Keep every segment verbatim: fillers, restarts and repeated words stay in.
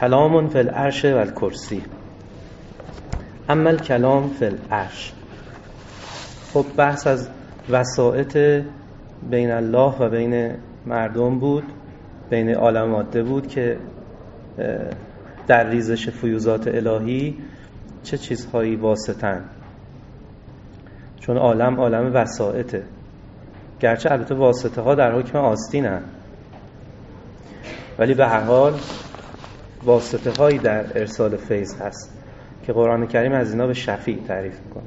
کلام فی العرش و الکرسی. اما الکلام فی العرش. خب بحث از وسائط بین الله و بین مردم بود، بین عالم ماده بود که در ریزش فیوزات الهی چه چیزهایی واسطن، چون عالم عالم وسائطه، گرچه البته واسطه ها در حکم آستینن، ولی به هر حال واسطه هایی در ارسال فیض هست که قرآن کریم از اینا به شفیع تعریف میکنه.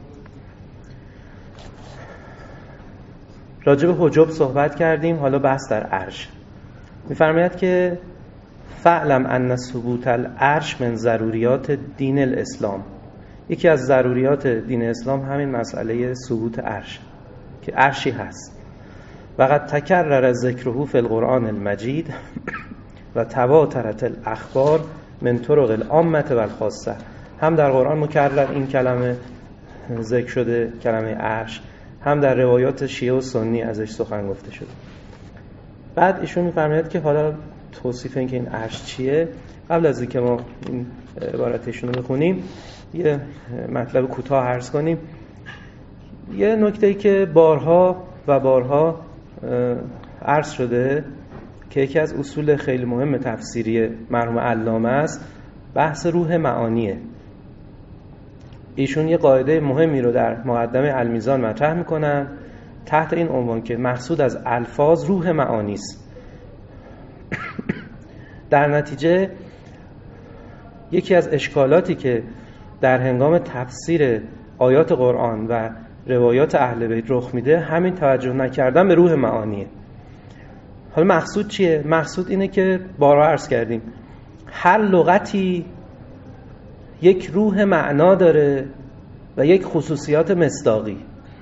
راجع به حجب صحبت کردیم، حالا بحث در عرش. میفرماید که فعلم ان ثبوت العرش من ضروریات دین الاسلام. یکی از ضروریات دین اسلام همین مسئله ثبوت عرش، که عرشی هست. و قد تکرر ذکره فی القرآن المجید و تواترت الاخبار من طرق العامه و الخاصه. هم در قرآن مکرر این کلمه ذکر شده، کلمه عرش، هم در روایات شیعه و سنی ازش سخن گفته شده. بعد ایشون می‌فرماید که حالا توصیف این که این عرش چیه، قبل از اینکه ما این عبارتشون رو بخونیم یه مطلب کوتاه عرض کنیم. یه نکته‌ای که بارها و بارها عرض شده که یکی از اصول خیلی مهم تفسیری مرحوم علامه است، بحث روح معانیه. ایشون یه قاعده مهمی رو در مقدمه المیزان مطرح میکنن تحت این عنوان که مقصود از الفاظ روح معانی است. در نتیجه یکی از اشکالاتی که در هنگام تفسیر آیات قرآن و روایات اهل بیت رخ میده همین توجه نکردن به روح معانیه. حالا مقصود چیه؟ مقصود اینه که بارها عرض کردیم هر لغتی یک روح معنا داره و یک خصوصیات مصداقی.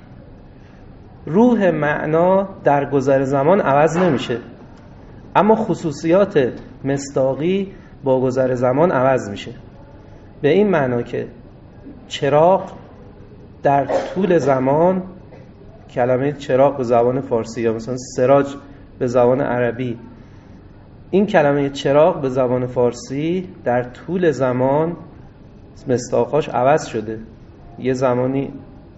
روح معنا در گذر زمان عوض نمیشه، اما خصوصیات مصداقی با گذر زمان عوض میشه. به این معنا که چراغ در طول زمان، کلمه چراغ به زبان فارسی یا مثلا سراج به زبان عربی، این کلمه چراغ به زبان فارسی در طول زمان مصداقاش عوض شده. یه زمانی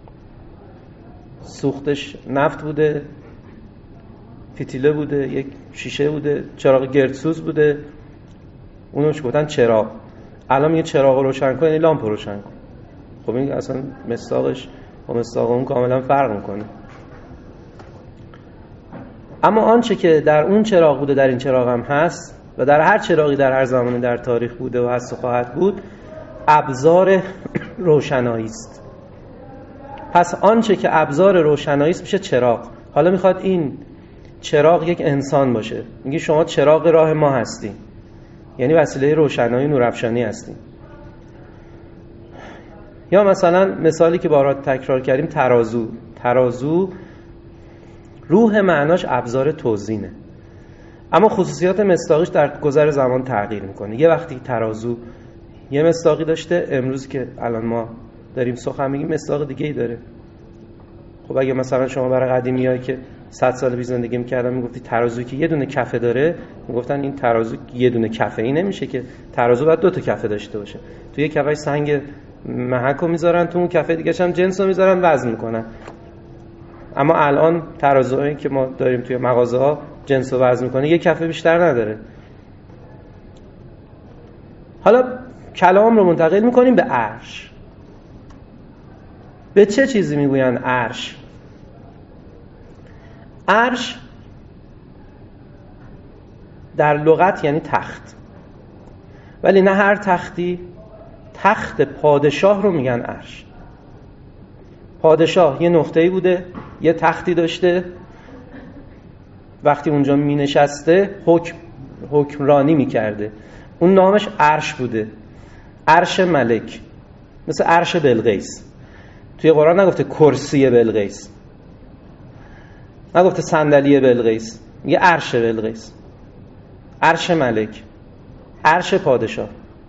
سوختش نفت بوده، فتیله بوده، یک شیشه بوده، چراغ گردسوز بوده، اونو چه گفتن چراغ. الان میگه چراغ رو روشن کن، یعنی لامپ رو روشن کن. خب این اصلا مصداقش و مصداق اون کاملا فرق میکنه. اما آنچه که در اون چراغ بوده در این چراغ هم هست و در هر چراغی در هر زمانی در تاریخ بوده و هست و خواهد بود، ابزار روشنایی است. پس آنچه که ابزار روشنایی است میشه چراغ. حالا میخواد این چراغ یک انسان باشه، میگه شما چراغ راه ما هستی، یعنی وسیله روشنایی نورافشانی هستی. یا مثلا مثالی که بارها تکرار کردیم، ترازو. ترازو روح معناش ابزار توزینه، اما خصوصیات مصداقیش در گذر زمان تغییر میکنه. یه وقتی ترازو یه مصداقی داشته، امروز که الان ما داریم سخن میگیم مصداق دیگه ای داره. خب اگه مثلا شما برای قدیمیایی که صد سال پیش زندگی میکردن میگفتی ترازویی که یه دونه کفه داره، میگفتن این ترازو یه دونه کفه ای نمیشه که، ترازو باید دو تا کفه داشته باشه. تو یه کفهش سنگ محکو میذارن، تو اون کفه دیگه‌ش هم جنسو میذارن وزن میکنن. اما الان ترازویی که ما داریم توی مغازه‌ها جنس و وزن میکنه یه کفه بیشتر نداره. حالا کلام رو منتقل میکنیم به عرش. به چه چیزی میگوین عرش؟ عرش در لغت یعنی تخت، ولی نه هر تختی. تخت پادشاه رو میگن عرش. پادشاه یه نقطه‌ای بوده، یه تختی داشته، وقتی اونجا می نشسته حکم حکمرانی می کرده، اون نامش عرش بوده. عرش ملک، مثل عرش بلقیس. توی قرآن نگفته کرسی بلقیس، نگفته صندلی بلقیس، میگه عرش بلقیس، عرش ملک، عرش پادشاه.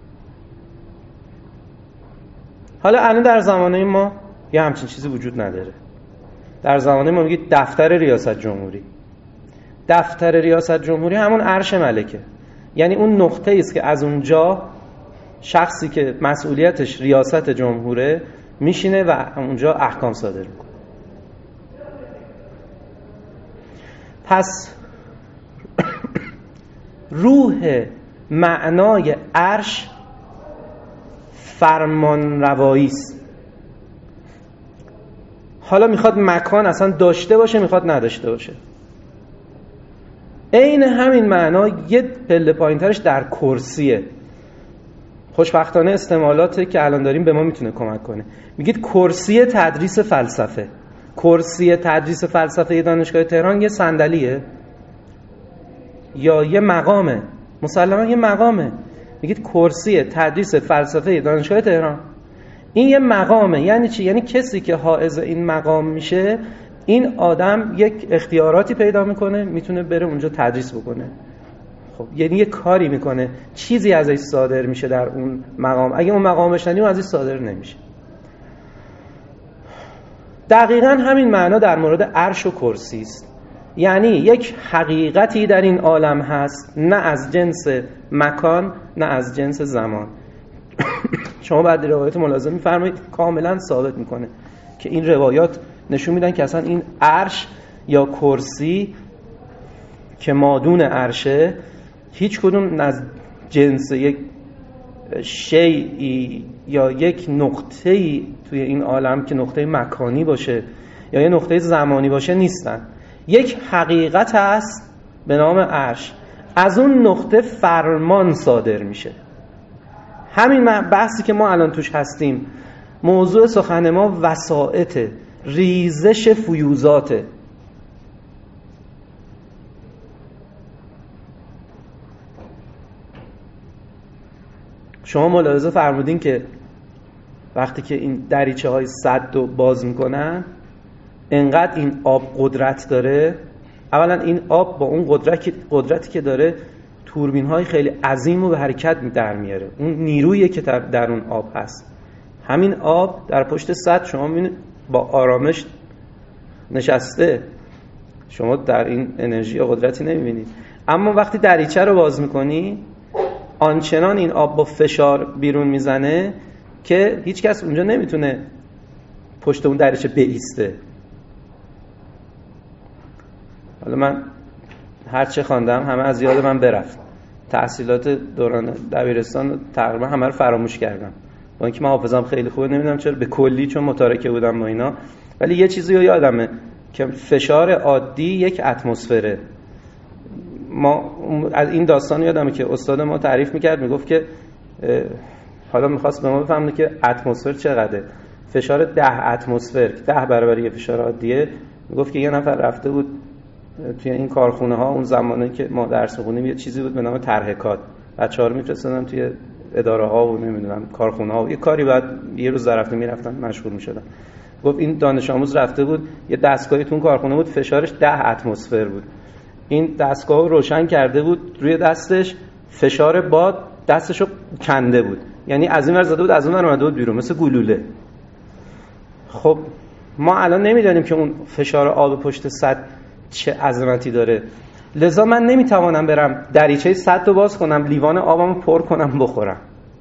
حالا الان در زمانه ما یه همچین چیزی وجود نداره. در زمانه ما میگه دفتر ریاست جمهوری. دفتر ریاست جمهوری همون عرش ملکه. یعنی اون نقطه است که از اونجا شخصی که مسئولیتش ریاست جمهوره میشینه و اونجا احکام صادر میکنه. پس روح معنای عرش فرمان روایی است. حالا میخواد مکان اصلا داشته باشه، میخواد نداشته باشه. عین همین معنا یه پله پایین‌ترش در کرسیه. خوشبختانه استعمالاتی که الان داریم به ما میتونه کمک کنه. میگید کرسی تدریس فلسفه. کرسی تدریس فلسفه دانشگاه تهران یه صندلیه یا یه مقامه؟ مسلماً یه مقامه. میگید کرسی تدریس فلسفه دانشگاه تهران، این یه مقامه. یعنی چی؟ یعنی کسی که حائز این مقام میشه، این آدم یک اختیاراتی پیدا میکنه، میتونه بره اونجا تدریس بکنه. خب یعنی یه کاری میکنه، چیزی ازش صادر میشه در اون مقام. اگه اون مقامش ندیم ازش صادر نمیشه. دقیقاً همین معنا در مورد عرش و کرسی است. یعنی یک حقیقتی در این عالم هست، نه از جنس مکان نه از جنس زمان. شما بعد روایت ملازم می‌فرمایید کاملا ثابت میکنه که این روایات نشون میدن که اصلا این عرش یا کرسی که مادون عرشه هیچ کدوم از جنس یک شیئی یا یک نقطه‌ای توی این عالم که نقطه مکانی باشه یا یه نقطه زمانی باشه نیستن. یک حقیقت هست به نام عرش، از اون نقطه فرمان صادر میشه. همین بحثی که ما الان توش هستیم، موضوع سخن ما وسائط ریزش فیوزاته. شما ملاحظه فرمودین که وقتی که این دریچه های سد رو باز میکنن، انقدر این آب قدرت داره. اولا این آب با اون قدرتی قدرتی که داره توربین های خیلی عظیم رو به حرکت در میاره. اون نیرویی که در, در اون آب هست، همین آب در پشت سد شما میبینید با آرامش نشسته. شما در این انرژی یا قدرتی نمیبینید. اما وقتی دریچه رو باز میکنی، آنچنان این آب با فشار بیرون میزنه که هیچ کس اونجا نمیتونه پشت اون دریچه بایسته. حالا من هر چه خواندم همه از یاد من برفت. تحصیلات دوران دبیرستان تقریبا همه رو فراموش کردم. با اینکه من حافظم خیلی خوبه، نمیدونم چرا به کلی، چون متارکه بودم با اینا. ولی یه چیزی رو یادمه که فشار عادی یک اتمسفره. ما از این داستان یادمه که استاد ما تعریف میکرد، میگفت که حالا میخواست به ما بفهمونه که اتمسفر چقدره. فشار ده اتمسفر ده برابر یه فشار عادیه. میگفت که یه نفر رفته بود توی این کارخونه ها، اون زمانی که ما درس می‌خونیم، یه چیزی بود به نام ترهکات. بچه‌ها رو می‌فرستادن توی اداره ها و نمیدونم کارخونه ها و یه کاری بعد یه روز رفته میرفتن مشغول می‌شدن. گفت این دانش آموز رفته بود یه دستگاهی تو اون کارخونه بود، فشارش ده اتمسفر بود. این دستگاه رو روشن کرده بود، روی دستش فشار باد دستشو کنده بود. یعنی از این ور زده بود از اون ور اومده بود بیرون، مثل گلوله. خب ما الان نمی‌دونیم که اون فشار آب پشت سد چه عظمتی داره. لذا من نمیتوانم برم دریچه سد رو باز کنم، لیوان آبمو پر کنم بخورم،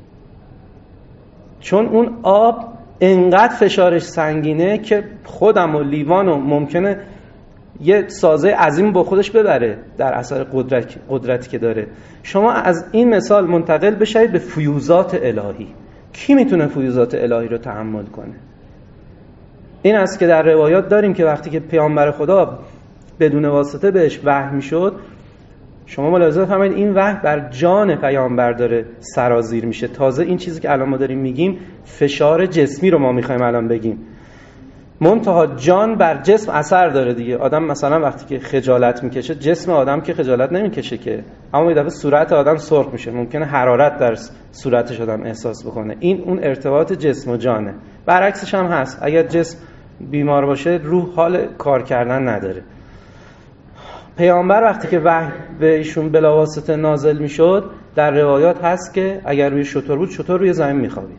چون اون آب انقدر فشارش سنگینه که خودم و لیوانو ممکنه یه سازه عظیم با خودش ببره در اثر قدرت قدرتی که داره. شما از این مثال منتقل بشید به فیوزات الهی. کی میتونه فیوزات الهی رو تحمل کنه؟ این است که در روایات داریم که وقتی که پیامبر خدا بدون واسطه بهش وحی میشد، شما ملاحظه فرمایید این وحی بر جان پیامبر داره سرازیر میشه. تازه این چیزی که الان ما داریم میگیم فشار جسمی رو ما میخوایم الان بگیم، منتها جان بر جسم اثر داره دیگه. آدم مثلا وقتی که خجالت میکشه، جسم آدم که خجالت نمیکشه که، اما یه دفعه صورت آدم سرخ میشه، ممکنه حرارت در صورتش آدم احساس بکنه. این اون ارتباط جسم و جانه. برعکسش هم هست، اگر جسم بیمار باشه روح حال کار کردن نداره. پیامبر وقتی که وحی به ایشون بلاواسطه نازل میشد، در روایات هست که اگر روی شتر بود، شتر روی زمین میخوابید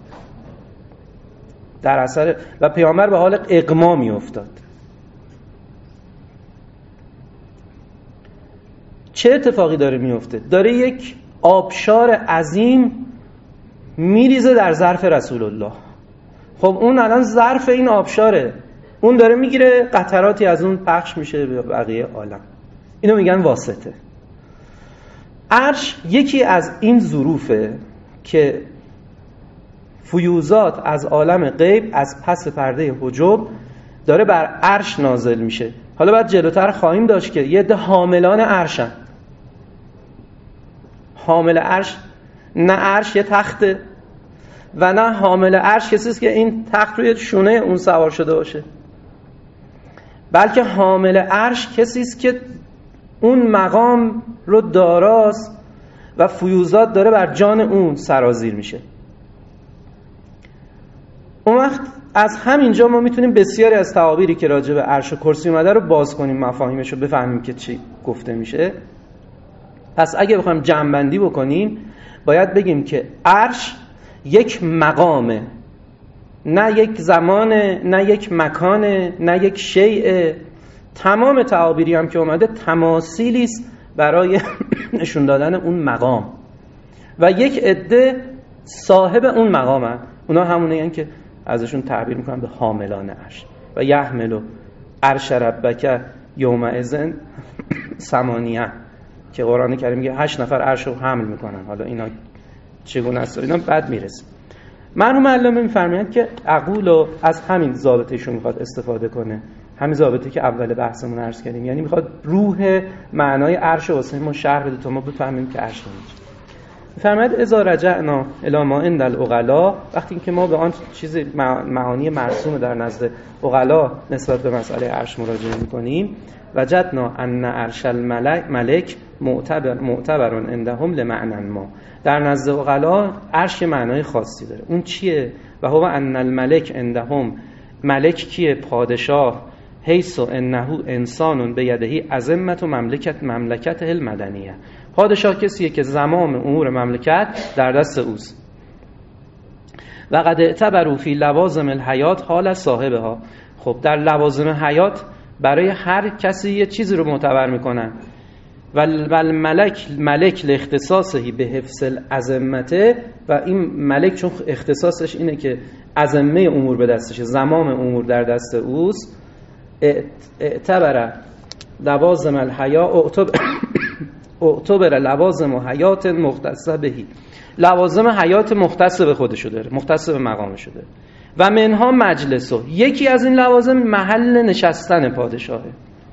در اثر، و پیامبر به حال اغما میافتاد. چه اتفاقی داره میفته؟ داره یک آبشار عظیم میریزه در ظرف رسول الله. خب اون الان ظرف این آبشاره، اون داره میگیره، قطراتی از اون پخش میشه به بقیه عالم. اینو میگن واسطه. عرش یکی از این ظروفه که فیوزات از عالم غیب از پس پرده حجب داره بر عرش نازل میشه. حالا بعد جلوتر خواهیم داشت که یه ده حاملان عرشن. حامل عرش نه عرش یه تخته و نه حامل عرش کسیست که این تخت روی شونه اون سوار شده باشه، بلکه حامل عرش کسیست که اون مقام رو داراست و فیوزات داره بر جان اون سرازیر میشه. اون وقت از همینجا ما میتونیم بسیاری از تعابیری که راجع به عرش و کرسی اومده رو باز کنیم، مفاهیمش رو بفهمیم که چی گفته میشه. پس اگه بخوایم جمع‌بندی بکنیم باید بگیم که عرش یک مقامه، نه یک زمانه، نه یک مکانه، نه یک شیء. تمام تعابیری هم که اومده تماثیلی است برای نشون دادن اون مقام و یک عده صاحب اون مقامن. اونا همونه هن که ازشون تعبیر میکنن به حاملان عرش. و یحمل عرش ربک یومئذ ثمانیه که قرآن کریم میگه هشت نفر عرش رو حمل میکنن. حالا اینا چگونه است اینا بعد میرسه. مرحوم علامه میفرمایند که عقول رو از همین ضابطه‌شون میخواد استفاده کنه، همین ضابطه که اول بحثمون عرض کردیم، یعنی میخواد روح معنای عرش واسه ما شرح بده تا ما بفهمیم که عرش چیه. میفرماید اذا رجعنا الی ما عند العقلاء، وقتی که ما به آن چیز معانی مرسوم در نزد عقلا نسبت به مسئله عرش مراجعه میکنیم، وجدنا ان عرش الملک ملک معتبر معتبرون عندهم لمعنى ما. در نزد عقلا عرش معنای خاصی داره. اون چیه؟ و هو ان الملک عندهم، ملک کیه؟ پادشاه. حیث انه انسان بیدهی عظمت و مملکت مملکت المدنیه. پادشاه کسیه که زمام امور مملکت در دست اوست. و قد اعتبروا فی لوازم الحیات حال صاحبها. خب در لوازم حیات برای هر کسی یه چیزی رو معتبر میکنن. و ملک ملک لاختصاصه به حفظ العظمته، و این ملک چون اختصاصش اینه که عظمه امور به دستشه، زمام امور در دست اوست. اعتبر لوازم الحیا اعتبر لوازم و حیات مختصه بهی، لوازم حیات مختص به خودشو داره، مختص به مقامشو داره. و منها مجلسو، یکی از این لوازم محل نشستن پادشاهه.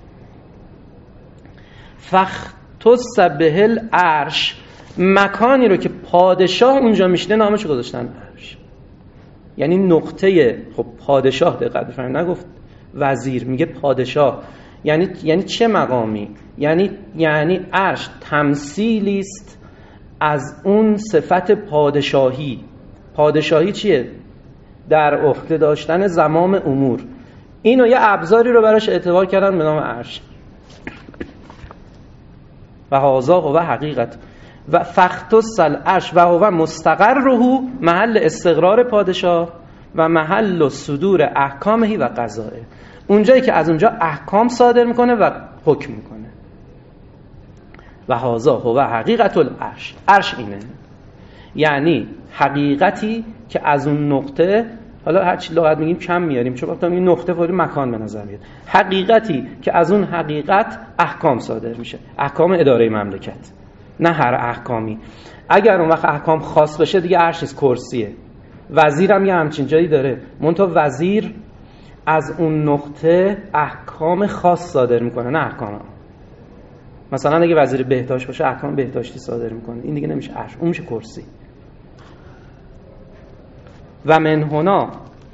فاختص به العرش، مکانی رو که پادشاه اونجا میشینه نامش گذاشتن عرش. یعنی نقطه، خب پادشاه دقت بفرمایید، نگفت وزیر، میگه پادشاه. یعنی یعنی چه مقامی؟ یعنی یعنی عرش تمثیلی است از اون صفت پادشاهی. پادشاهی چیه؟ در عهده داشتن زمام امور. اینو یه ابزاری رو براش اعتبار کردن به نام عرش. و هذا هو حقیقت و فاختص العرش و هو مستقره، محل استقرار پادشاه و محل صدور احکامه و قضائه، اونجایی که از اونجا احکام صادر میکنه و حکم میکنه. و هذا هو حقیقت العرش، عرش اینه، یعنی حقیقتی که از اون نقطه، حالا هر چی لغت میگیم کم میاریم چون وقتی این نقطه فوری مکان به نظر میاد، حقیقتی که از اون حقیقت احکام صادر میشه، احکام اداره مملکت، نه هر احکامی. اگر اون وقت احکام خاص بشه دیگه عرش کرسیه. وزیرم یه همچین جایی داره، منتها وزیر از اون نقطه احکام خاص صادر میکنه، نه احکام. مثلا اگه وزیر بهداشت باشه احکام بهداشتی صادر میکنه، این دیگه نمیشه عرش، اون میشه کرسی. و من هنا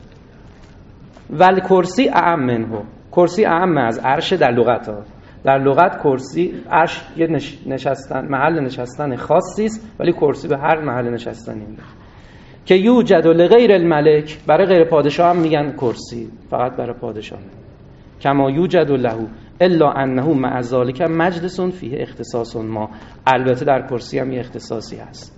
ول کرسی اعم منه، کرسی اعم از عرش در لغت ها. در لغت کرسی، عرش یه نشستن، محل نشستن خاصی است، ولی کرسی به هر محل نشستنی میگه. که یوجد لغیر الملک، برای غیر پادشاه هم میگن کرسی، فقط برای پادشاه. کما یوجد له الا انه مع ذلک مجلس فیه اختصاص ما، البته در کرسی هم یه اختصاصی هست.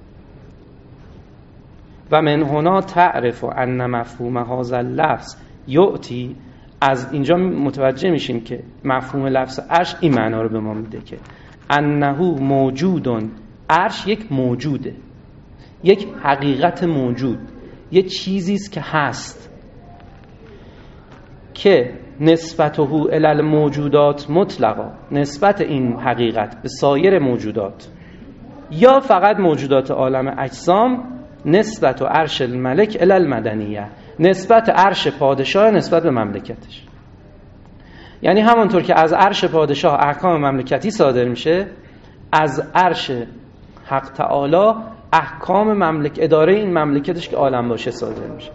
و من هنا تعرف ان مفهوم هذا اللفظ یؤتی، از اینجا متوجه میشیم که مفهوم لفظ عرش این معنا رو به ما میده که انه موجود عرش یک موجوده، یک حقیقت موجود، یه چیزی است که هست که نسبته الی الموجودات مطلقا، نسبت این حقیقت به سایر موجودات یا فقط موجودات عالم اجسام، نسبت و عرش الملک الی المدنیه، نسبت عرش پادشاه نسبت به مملکتش. یعنی همانطور که از عرش پادشاه احکام مملکتی صادر میشه، از عرش حق تعالی احکام مملک اداره این مملکتش که عالم باشه صادر میشه.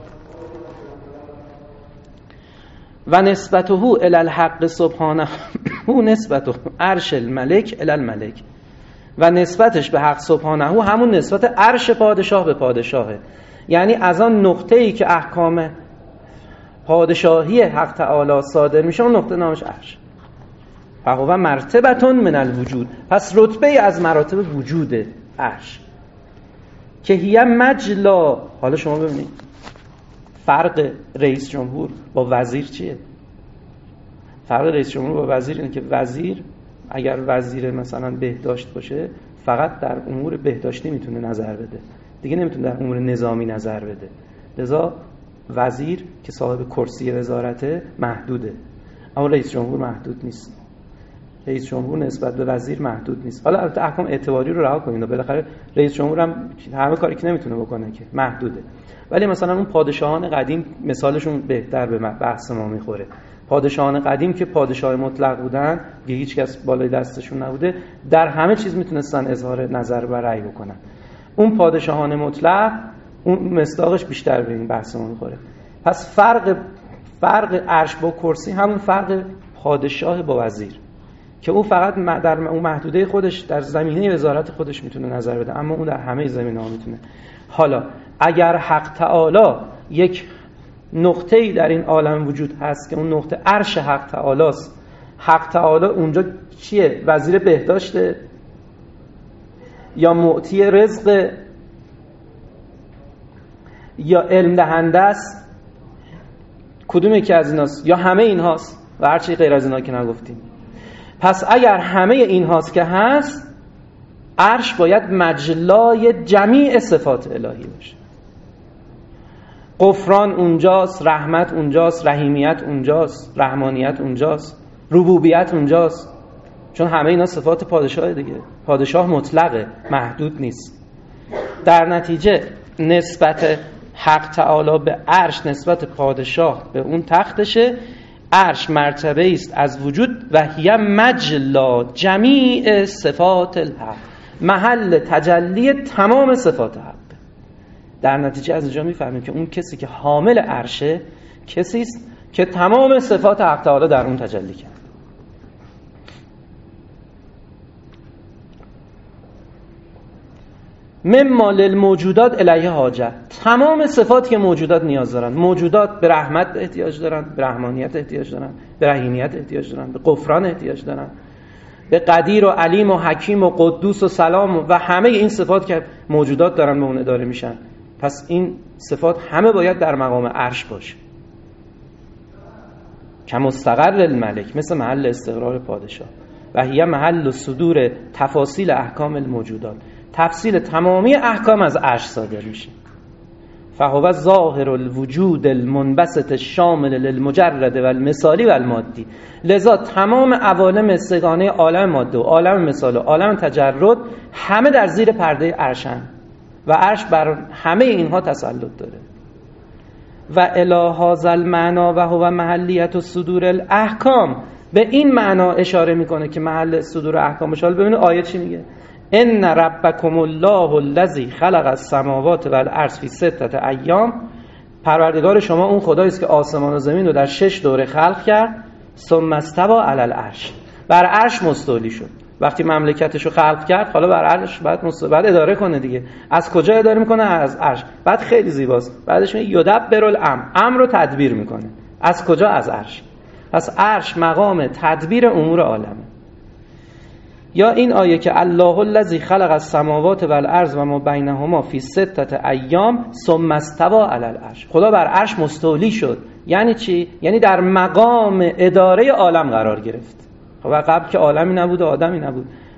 و نسبته الی الحق سبحانه نسبته عرش الملک الی الملک، و نسبتش به حق سبحانه همون نسبت عرش پادشاه به پادشاهه. یعنی از آن نقطه‌ای که احکام پادشاهی حق تعالی صادر میشه اون نقطه نامش عرش. فهو مرتبتون من الوجود، پس رتبه از مراتب وجود عرش که هی مجلا. حالا شما ببینید فرق رئیس جمهور با وزیر چیه؟ فرق رئیس جمهور با وزیر اینه که وزیر اگر وزیر مثلا بهداشت باشه فقط در امور بهداشتی میتونه نظر بده، دیگه نمیتونه در امور نظامی نظر بده. لذا وزیر که صاحب کرسی وزارته محدوده، اما رئیس جمهور محدود نیست. رئیس جمهور نسبت به وزیر محدود نیست. حالا البته احکام اعتباری رو رها کنید، بالاخره رئیس جمهور هم همه کاری که نمیتونه بکنه که محدوده. ولی مثلا اون پادشاهان قدیم مثالشون بهتر به بحث ما میخوره. پادشاهان قدیم که پادشاه مطلق بودن، که هیچ کس بالای دستشون نبوده، در همه چیز میتونستن اظهار نظر و رأی بکنن. اون پادشاهان مطلق اون مصداقش بیشتر به این بحث ما میخوره. پس فرق فرق عرش با کرسی همون فرق پادشاه با وزیر که اون فقط در اون محدوده خودش در زمینه وزارت خودش میتونه نظر بده، اما اون در همه زمینه‌ها میتونه. حالا اگر حق تعالی یک نقطه‌ای در این عالم وجود هست که اون نقطه عرش حق تعالی است، حق تعالی اونجا چیه؟ وزیر بهداشته یا معطی رزق یا علم دهنده است؟ کدوم یکی از ایناست؟ یا همه اینهاست و هر چی غیر از اینا که نگفتیم. پس اگر همه اینهاست که هست، عرش باید مجلای جمیع صفات الهی باشه. غفران اونجاست، رحمت اونجاست، رحیمیت اونجاست، رحمانیت اونجاست، ربوبیت اونجاست، چون همه اینا صفات پادشاه دیگه. پادشاه مطلقه، محدود نیست. در نتیجه نسبت حق تعالی به عرش نسبت پادشاه به اون تختشه. عرش مرتبه است از وجود و هی مجلا جمیع صفات الحق، محل تجلی تمام صفات حق. در نتیجه از اینجا میفهمیم که اون کسی که حامل عرشه کسی است که تمام صفات حق تعالی در اون تجلی کرد. مما للموجودات الیه حاجت، تمام صفاتی که موجودات نیاز دارن. موجودات به رحمت احتیاج دارن، به رحمانیت احتیاج دارن، به رحیمیت احتیاج دارن، به غفران احتیاج دارن، به قدیر و علیم و حکیم و قدوس و سلام و همه این صفات که موجودات دارن به اون اداره میشن. پس این صفات همه باید در مقام عرش باشه، که مستقر الملک، مثل محل استقرار پادشاه. و هی محل صدور تفاصیل احکام الموجودات، تفصیل تمامی احکام از عرش صادر میشه. فهو ظاهر الوجود المنبسط الشامل للمجرد و المثالی و المادی. لذا تمام عوالم سگانه عالم ماده و عالم مثال و عالم تجرد همه در زیر پرده عرشن و عرش بر همه اینها تسلط داره. و الی هذا المعنا و هو محلیت صدور الاحکام، به این معنا اشاره میکنه که محل صدور احکام. شال ببینید آیه چی میگه؟ ان ربکم الله الذی خلق السماوات والارض فی سته ایام، پروردگار شما اون خدایی است که آسمان و زمین رو در شش دوره خلق کرد. ثم استوى علی العرش، بر عرش مستولی شد. وقتی مملکتش رو خلق کرد، حالا بر عرش بعد مستولی، بعد اداره کنه دیگه. از کجا اداره میکنه؟ از عرش. بعد خیلی زیباست، بعدش میگه یدبر الامر، امر رو تدبیر میکنه. از کجا؟ از عرش. پس عرش مقام تدبیر امور عالمه. یا این آیه که الله الذی خلق السماوات والارض و ما بینهما فی سته ایام ثم استوى علی العرش، خدا بر عرش مستولی شد. یعنی چی؟ یعنی در مقام اداره عالم قرار گرفت. خب قبل که عالمی نبود و آدمی نبود،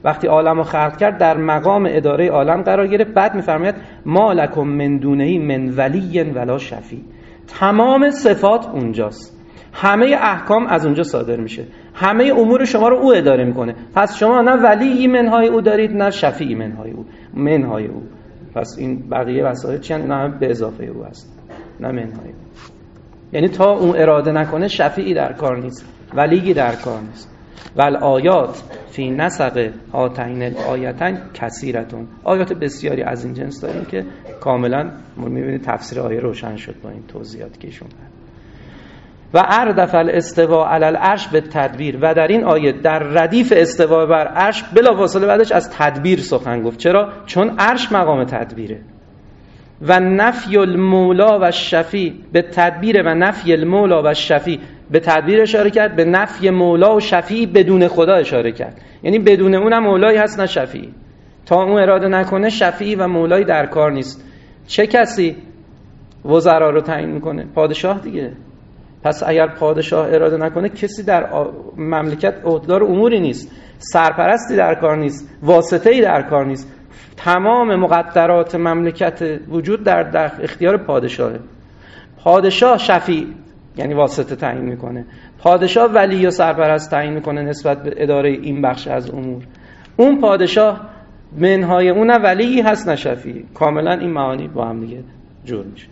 وقتی عالم رو خلق کرد در مقام اداره عالم قرار گرفت. بعد میفرماید ما لکم من دونه من ولی ولا شفیع. تمام صفات اونجاست، همه احکام از اونجا صادر میشه، همه امور شما رو او اداره میکنه. پس شما نه ولی منهای او دارید نه شفیع منهای او منهای او پس این بقیه وسایل چی هستند؟ اینا هم به اضافه او هست، نه منهای او. یعنی تا اون اراده نکنه شفیعی در کار نیست، ولیی در کار نیست. والآیات فی نسق هاتین الآیتین کثیرتون. آیات بسیاری از این جنس داریم که کاملا می‌بینید تفسیر آیه روشن شد با این توضیحاتی که ایشون کرد. و اردف الاستواء علی العرش بالتدبیر. و در این آیه در ردیف استوا بر عرش بلافاصله بعدش از تدبیر سخن گفت. چرا؟ چون عرش مقام تدبیره. و نفی المولا و شفیع به تدبیر و نفی المولا و شفیع به تدبیر اشاره کرد، به نفی مولا و شفیع بدون خدا اشاره کرد. یعنی بدون اون هم مولایی هست نه شفیع. تا اون اراده نکنه شفیع و مولایی در کار نیست. چه کسی وزرا رو تعیین میکنه؟ پادشاه دیگه. پس اگر پادشاه اراده نکنه کسی در مملکت عهدهدار اموری نیست، سرپرستی در کار نیست، واسطه‌ای در کار نیست. تمام مقدرات مملکت وجود در, در اختیار پادشاهه. پادشاه شفیع یعنی واسطه تعیین میکنه، پادشاه ولی و سرپرست تعیین میکنه نسبت به اداره این بخش از امور. اون پادشاه منهای اون نه ولی هست نه شفیع. کاملا این معانی با هم دیگه جور میشه.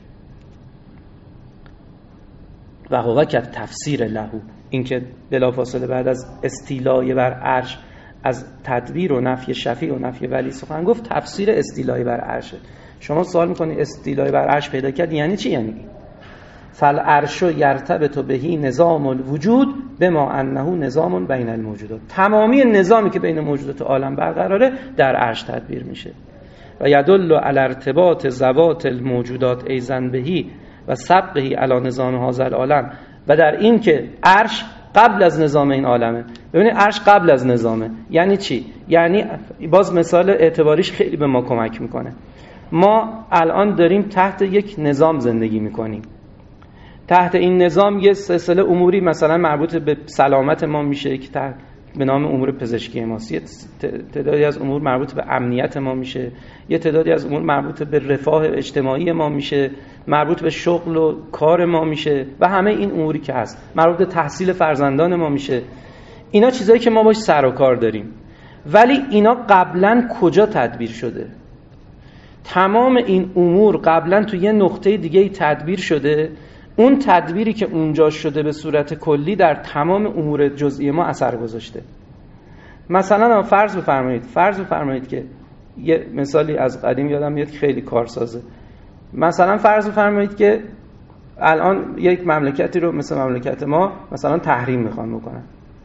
و هو که تفسیر لهو، این که بلافاصله بعد از استیلای بر عرش از تدبیر و نفی شفیع و نفی ولی سخن گفت، تفسیر استیلای بر عرشه. شما سوال میکنی استیلای بر عرش پیدا کرد یعنی چی؟ یعنی فالعرش یرتبط بهی نظام الوجود بما انه نظام بین الموجودات. تمامی نظامی که بین موجودات عالم برقراره در عرش تدبیر میشه. و یدل علی ارتباط ذوات الموجودات ایضا بهی و سبقهی علی نظام هذا العالم. و در این که عرش قبل از نظام این عالمه. ببینید عرش قبل از نظامه یعنی چی؟ یعنی باز مثال اعتباریش خیلی به ما کمک میکنه. ما الان داریم تحت یک نظام زندگی میکنیم. تحت این نظام یه سلسله اموری مثلا مربوط به سلامت ما میشه که تحت به نام امور پزشکی ماست، یه تعدادی از امور مربوط به امنیت ما میشه، یه تعدادی از امور مربوط به رفاه اجتماعی ما میشه، مربوط به شغل و کار ما میشه و همه این اموری که هست، مربوط به تحصیل فرزندان ما میشه. اینا چیزایی که ما باش سر و کار داریم. ولی اینا قبلا کجا تدبیر شده؟ تمام این امور قبلا تو یه نقطه دیگه تدبیر شده. اون تدبیری که اونجا شده به صورت کلی در تمام امور جزئی ما اثر گذاشته. مثلا فرض بفرمایید فرض بفرمایید که یه مثالی از قدیم یادم میاد که خیلی کارسازه. مثلا فرض بفرمایید که الان یک مملکتی رو مثل مملکت ما مثلا تحریم میخوان بکنن.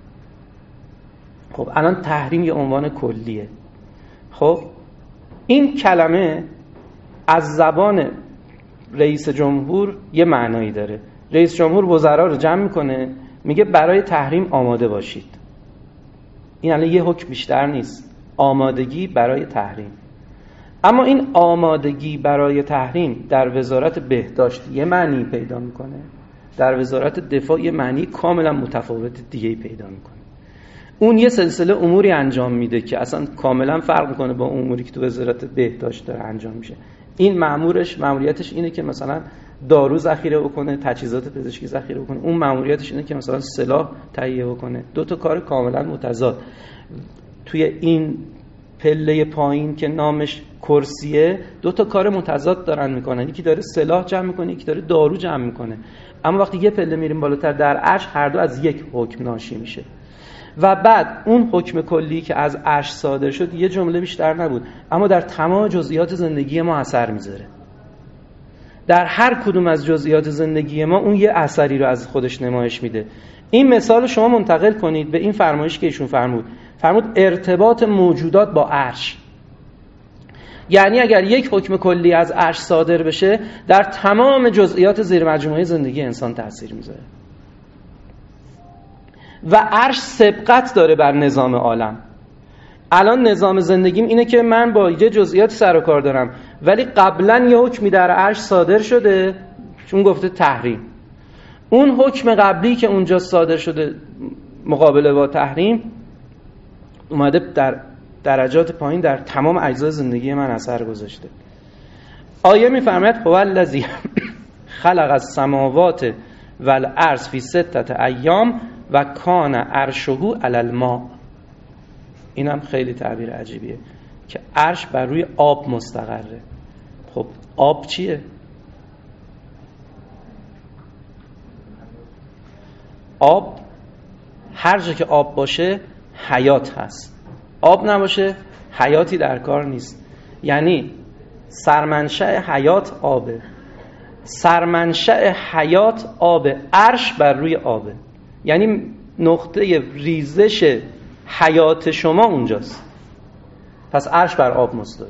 خب الان تحریم یه عنوان کلیه. خب این کلمه از زبان رئیس جمهور یه معنایی داره. رئیس جمهور وزرا رو جمع میکنه میگه برای تحریم آماده باشید. این الان یه حکم بیشتر نیست، آمادگی برای تحریم. اما این آمادگی برای تحریم در وزارت بهداشت یه معنی پیدا میکنه، در وزارت دفاع یه معنی کاملا متفاوت دیگه پیدا میکنه. اون یه سلسله اموری انجام میده که اصلا کاملا فرق میکنه با اموری که تو وزارت بهداشت داره انجام میشه. این مأمورش مأموریتش اینه که مثلا دارو ذخیره بکنه، تجهیزات پزشکی ذخیره بکنه. اون مأموریتش اینه که مثلا سلاح تهیه بکنه. دو تا کار کاملا متضاد. توی این پله پایین که نامش کرسیه دو تا کار متضاد دارن میکنن. یکی داره سلاح جمع میکنه، یکی داره دارو جمع میکنه. اما وقتی یه پله میریم بالاتر در عرش هر دو از یک حکم ناشی میشه. و بعد اون حکم کلی که از عرش صادر شد یه جمله بیشتر نبود، اما در تمام جزئیات زندگی ما اثر میذاره. در هر کدوم از جزئیات زندگی ما اون یه اثری رو از خودش نمایش میده. این مثال رو شما منتقل کنید به این فرمایش که ایشون فرمود. فرمود ارتباط موجودات با عرش. یعنی اگر یک حکم کلی از عرش صادر بشه در تمام جزئیات زیر مجموعه زندگی انسان تأثیر میذاره. و عرش سبقت داره بر نظام عالم. الان نظام زندگیم اینه که من با یه جزئیات سر و کار دارم، ولی قبلا یه حکمی در عرش صادر شده چون گفته تحریم. اون حکم قبلی که اونجا صادر شده مقابله با تحریم اومده در درجات پایین در تمام اجزای زندگی من اثر گذاشته. آیه میفرماید هو الذی خلق السماوات والارض فی ستة ایام و کان عرشه علی الماء. اینم خیلی تعبیر عجیبیه که عرش بر روی آب مستقره. خب آب چیه؟ آب هر جا که آب باشه حیات هست، آب نباشه حیاتی در کار نیست. یعنی سرمنشأ حیات آبه، سرمنشأ حیات آبه، عرش بر روی آبه، یعنی نقطه ریزش حیات شما اونجاست. پس عرش بر آب مستوی.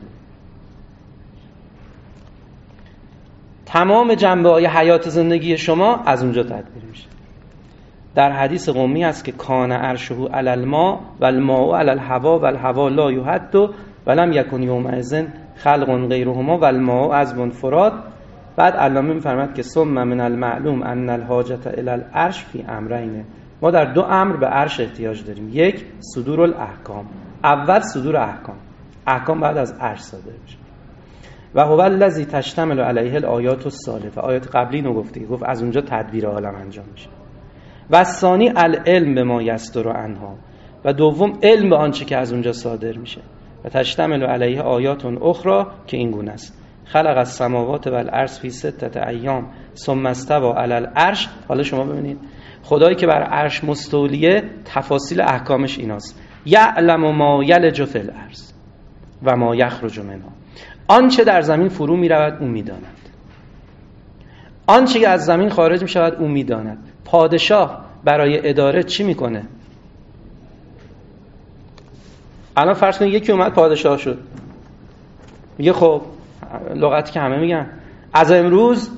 تمام جنبه‌های حیات زندگی شما از اونجا تدبیر میشه. در حدیث قمی هست که کان عرشه علی الماء و الماء علی الهوا و الهوا لا یحد و لم یکن یومئذ خلق غیرهما و الماء عذب فرات. بعد علامه میفرماید که ثم من المعلوم ان الحاجة الی العرش فی امرین. ما در دو امر به عرش احتیاج داریم. یک، صدور الاحکام. اول صدور احکام، احکام بعد از عرش صادر میشه. و هو الذی تشتمل علیه الآیات السالفه. آیات قبلی اینو گفته، گفت از اونجا تدبیر عالم انجام میشه. و ثانی العلم به ما یصدر عنها. و دوم علم به آنچه که از اونجا صادر میشه. و تشتمل علیه آیات اخرى که این گونه است. خلق السماوات والارض فی ستة ایام ثم استوى علی العرش. حالا شما ببینید خدایی که بر عرش مستولیه، تفاصیل احکامش ایناست. یعلم ما یلج فی الارض و ما یخرج منها. آنچه در زمین فرو می رود او می داند، آنچه که از زمین خارج می شود او می داند. پادشاه برای اداره چی می کنه؟ الان فرض کنید یکی اومد پادشاه شد، میگه خب لغتی که همه میگن از امروز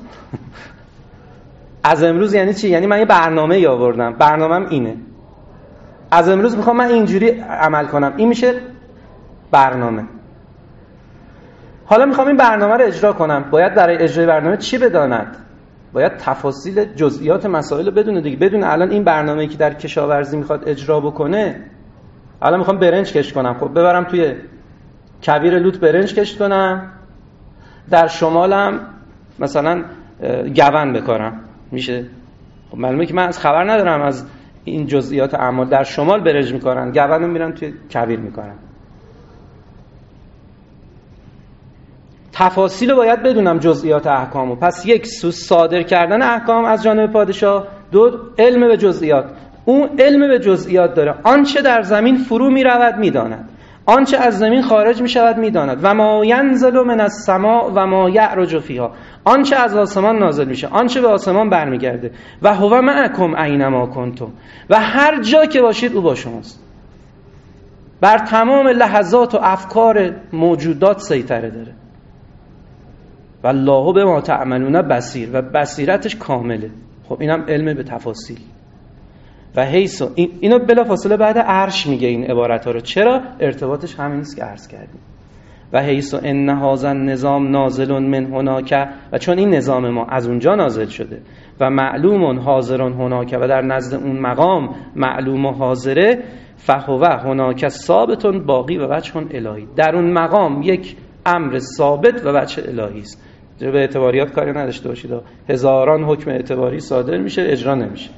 از امروز یعنی چی؟ یعنی من یه برنامه ای آوردم، برنامه‌م اینه، از امروز میخوام من اینجوری عمل کنم. این میشه برنامه. حالا میخوام این برنامه رو اجرا کنم، باید برای اجرای برنامه چی بداند؟ باید تفاصیل جزئیات مسائل رو بدونه دیگه. بدون الان این برنامه‌ای که در کشاورزی میخواد اجرا بکنه، الان میخوام برنج کشت کنم، خب ببرم توی کویر لوت برنج کشت کنم، در شمالم مثلا گون بکارم، میشه؟ خب معلومه که من از خبر ندارم از این جزئیات اعمال. در شمال برنج میکارن، گون رو میرن توی کویر میکارن. تفاصیل رو باید بدونم، جزئیات احکامو. پس یک، صادر کردن احکام از جانب پادشاه. دو، علم به جزئیات. اون علم به جزئیات داره، آنچه در زمین فرو می رود می داند، آنچه از زمین خارج می شود می داند. و ما ینزل من السماء و ما یعرج فیها. آنچه از آسمان نازل میشه، آنچه به آسمان برمیگرده. و هو معکم اینما کنتم. و هر جا که باشید او با شماست. بر تمام لحظات و افکار موجودات سیطره داره. والله بما تعملون بصیر. و بصیرتش کامله. خب اینم علم به تفاصیل. و حیث این اینو بلا فاصله بعد عرش میگه این عبارت ها رو. چرا؟ ارتباطش همین است که عرض کردیم. و حیث ان هذا النظام نازل من هناک. و چون این نظام ما از اونجا نازل شده و معلوم حاضر هناک و در نزد اون مقام معلوم و حاضره، فهو هناک ثابت باقی و وجه الهی. در اون مقام یک امر ثابت و وجه الهی است. به اعتباریات کاری نداشته باشید، هزاران حکم اعتباری صادر میشه اجرا نمیشه.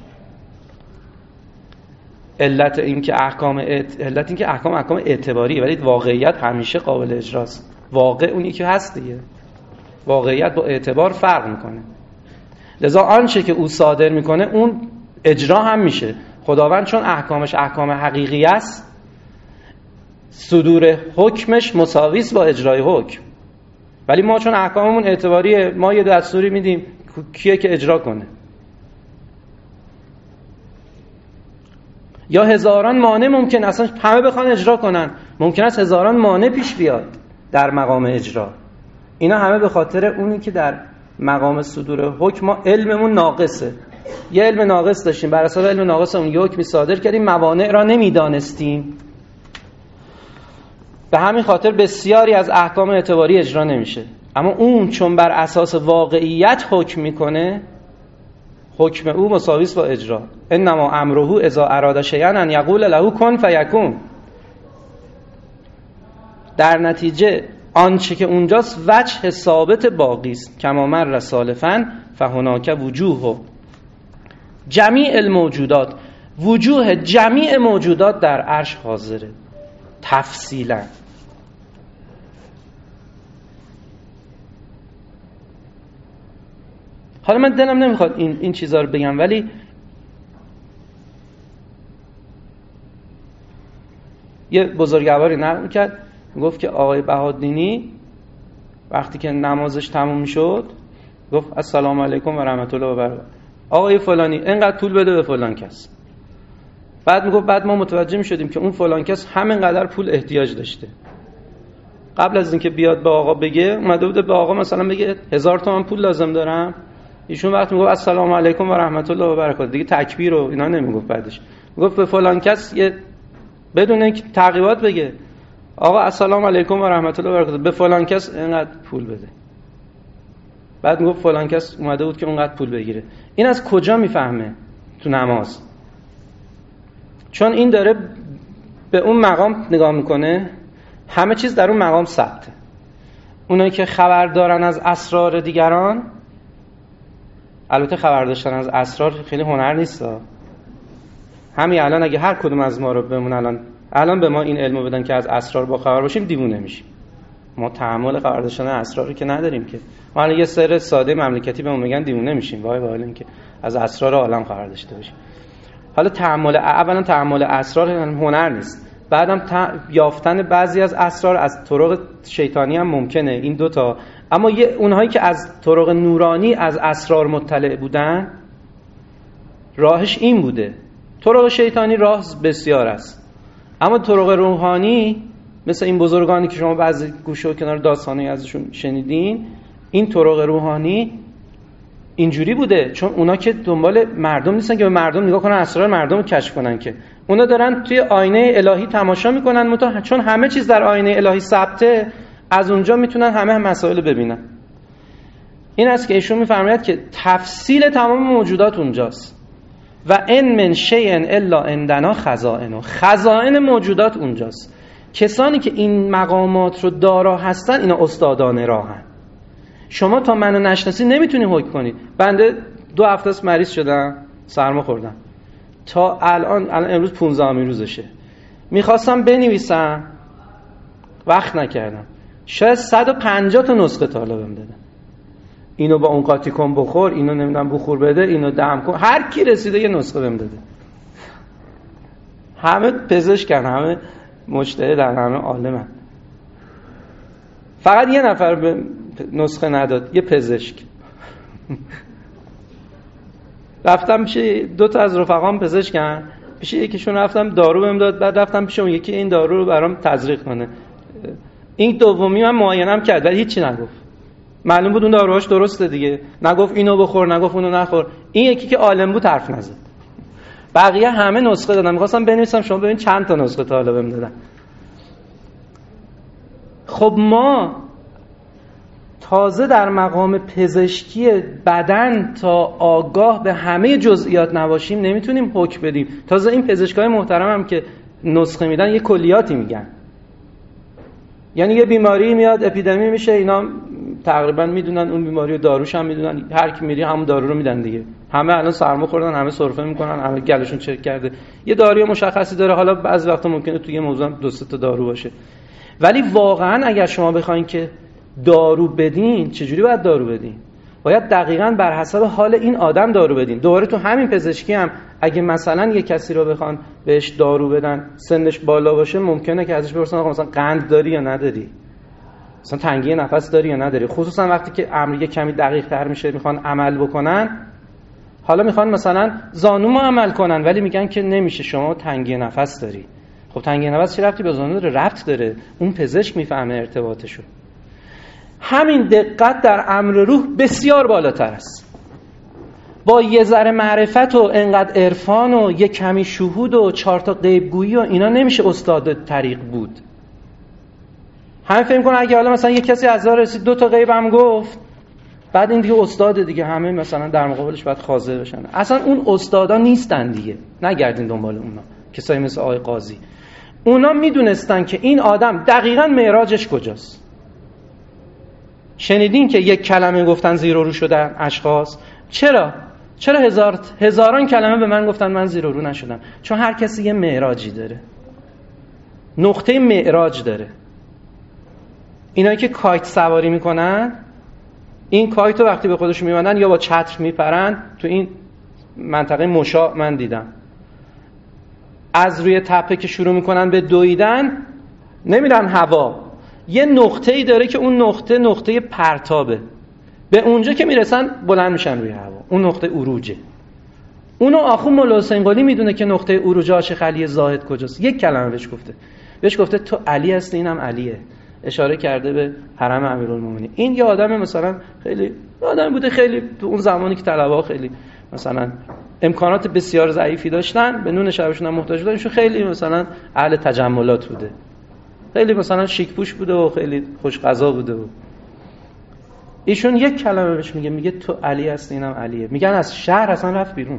علت این که احکام اعت... علت این که احکام احکام اعتباریه، ولی واقعیت همیشه قابل اجراست. واقع اونی که هست دیگه. واقعیت با اعتبار فرق میکنه. لذا آنچه که او صادر میکنه اون اجرا هم میشه. خداوند چون احکامش احکام حقیقی است، صدور حکمش مساوی است با اجرای حکم. ولی ما چون احکاممون اعتباریه، ما یه دستوری میدیم، کیه که اجرا کنه؟ یا هزاران مانع ممکن اصلا همه بخوان اجرا کنن، ممکن است هزاران مانع پیش بیاد در مقام اجرا. اینا همه به خاطر اونی که در مقام صدور حکم ما علممون ناقصه. یه علم ناقص داشتیم، بر اساس علم ناقص اون یه حکمی صادر کردیم، موانع را نمیدانستیم. به همین خاطر بسیاری از احکام اعتباری اجرا نمیشه. اما اون چون بر اساس واقعیت حکم میکنه، حکم او مساوی است با اجرا. انما امره اذا اراد شیئا ان یقول له کن فیکون. در نتیجه آنچه که اونجاست وجه ثابت باقی است، کما مر سالفا فهناک وجوه جمیع الموجودات، وجوه جمیع موجودات در عرش حاضره تفصیلا. حالا من دلم نمیخواد این این چیزا رو بگم، ولی یه بزرگواری نقل میکرد، گفت که آقای بهادینی وقتی که نمازش تموم شد گفت السلام علیکم و رحمت الله و برکاته، آقای فلانی اینقدر پول بده به فلان کس. بعد میگفت بعد ما متوجه میشدیم که اون فلان کس همینقدر پول احتیاج داشته. قبل از اینکه بیاد به آقا بگه اومده بوده به آقا مثلا بگه هزار تومان پول لازم دارم، ایشون وقت میگفت السلام علیکم و رحمت الله و برکاته، دیگه تکبیر و اینا نمیگفت. بعدش میگفت به فلان کس یه بدون اینکه تعقیبات بگه آقا السلام علیکم و رحمت الله و برکاته، به فلان کس اینقدر پول بده. بعد میگفت فلان کس اومده بود که اونقدر پول بگیره. این از کجا میفهمه؟ تو نماز. چون این داره به اون مقام نگاه میکنه، همه چیز در اون مقام ثبته. اونایی که خبر دارن از اسرار دیگران، البته خبر داشتن از اسرار خیلی هنر نیست. همین الان اگه هر کدوم از ما رو بمون الان الان به ما این علمو بدن که از اسرار با خبر باشیم، دیوونه میشیم. ما تحمل خبر داشتن اسرار رو که نداریم که. ما الان یه سر ساده مملکتی بهمون میگن دیوونه میشیم. وای وای اینکه از اسرار عالم خبر داشته باشیم. حالا تحمل اولا تحمل اسرار هنر نیست. بعدم ت... یافتن بعضی از اسرار از طرق شیطانی هم ممکنه، این دوتا. اما یه اونهایی که از طرق نورانی از اسرار مطلع بودن راهش این بوده. طرق شیطانی راه بسیار است، اما طرق روحانی مثل این بزرگانی که شما بعضی گوشه و کنار داستانی ازشون شنیدین، این طرق روحانی اینجوری بوده. چون اونا که دنبال مردم نیستن که به مردم نگاه کنن اسرار مردم رو کشف کنن، که اونا دارن توی آینه الهی تماشا میکنن، متا چون همه چیز در آینه الهی ثبته، از اونجا میتونن همه هم مسائل ببینن. این است که ایشون میفرماید که تفصیل تمام موجودات اونجاست. و ان من شیء الا عندنا خزائنه، خزائن موجودات اونجاست. کسانی که این مقامات رو دارا هستن اینا استادان راهن. شما تا منو نشناسی نمیتونی حکم کنی. بنده دو هفته است مریض شدم، سرما خوردم، تا الان الان امروز پانزدهمین روزشه. میخواستم بنویسم وقت نکردم. شاید صد و پنجاه تا نسخه تا حالا بهم دادن. اینو با اون قاطی کن بخور، اینو نمیدونم بخور بده، اینو دم کن. هر کی رسیده یه نسخه بهم داده. همه پزشکن، همه مجتهدن، همه عالمن. فقط یه نفر به نسخه نداد، یه پزشک. رفتم پیش دو تا از رفقام پزشکن، پیش یکیشون رفتم دارو بهم داد، بعد رفتم پیش اون یکی این دارو رو برام تزریق کنه. این دومی من معاینم کرد ولی هیچی نگفت. معلوم بود اون داروهاش درسته دیگه. نگفت اینو بخور، نگفت اونو نخور. این یکی که عالم بود حرف نزد. بقیه همه نسخه دادن. می‌خواستم بنویسم شما ببین چند تا نسخه تا حالا بهم دادن. خب ما تازه در مقام پزشکی بدن تا آگاه به همه جزئیات نباشیم نمیتونیم حکم بدیم. تازه این پزشکای محترم هم که نسخه میدن یه کلیاتی میگن. یعنی یه بیماری میاد اپیدمی میشه، اینا تقریبا میدونن اون بیماری و داروش هم میدونن، هر کی میری همون دارو رو میدن دیگه. همه الان سرما خوردن، همه سرفه میکنن، همه گلشون چک کرده. یه داروی مشخصی داره، حالا بعضی وقتا ممکنه توی یه موضوع دو سه تا دارو باشه. ولی واقعا اگر شما بخواید که دارو بدین، چجوری باید دارو بدین؟ باید دقیقاً بر حسب حال این آدم دارو بدین. دوباره تو همین پزشکی هم اگه مثلا یه کسی رو بخوان بهش دارو بدن سنش بالا باشه، ممکنه که ازش بپرسن آقا مثلا قند داری یا نداری، مثلا تنگی نفس داری یا نداری. خصوصا وقتی که امر یه کمی دقیق تر میشه، میخوان عمل بکنن. حالا میخوان مثلا زانو عمل کنن ولی میگن که نمیشه، شما تنگی نفس داری. خب تنگی نفس چه ربطی به زانو داره؟ ربط داره. اون پزشک میفهمه ارتباطشو. همین دقت در امر روح بسیار بالاتر است. با یه ذره معرفت و انقدر عرفان و یه کمی شهود و چهار تا غیبگویی و اینا نمیشه استاد طریق بود. همه فکر می‌کنن اگه حالا مثلا یه کسی از راه رسید دو تا غیب هم گفت، بعد این دیگه استاد دیگه، همه مثلا در مقابلش باید خاضع بشن. اصلا اون استادا نیستن دیگه. نگردین دنبال اونا. کسایی مثل آقای قاضی. اونا میدونستن که این آدم دقیقاً معراجش کجاست. شنیدین که یک کلمه گفتن زیر و رو شدن اشخاص؟ چرا؟ چرا هزار هزاران کلمه به من گفتن من زیر و رو نشدم؟ چون هر کسی یه معراجی داره، نقطه معراج داره. اینایی که کایت سواری میکنن، این کایت رو وقتی به خودشون میبندن یا با چتر میپرن، تو این منطقه مشا من دیدم، از روی تپه که شروع میکنن به دویدن نمیرن هوا، یه نقطه‌ای داره که اون نقطه نقطه پرتابه، به اونجا که میرسن بلند میشن روی هوا، اون نقطه عروجه. اونو آخو مولا حسین قلی میدونه که نقطه عروج عاشق علی زاهد کجاست. یک کلمه بهش گفته، بهش گفته تو علی هستی، اینم علیه، اشاره کرده به حرم امیرالمومنین. این یه آدم مثلا خیلی آدم بوده، خیلی تو اون زمانی که طلبه‌ها خیلی مثلا امکانات بسیار ضعیفی داشتن، به نون شبشون هم محتاج بودن، ایشون خیلی مثلا اهل تجملات بوده، خیلی مثلا شیک پوش بوده و خیلی خوش غذا بوده و ایشون یک کلمه بهش میگه، میگه تو علی هستی، اینم علیه. میگن از شهر اصلا رفت بیرون،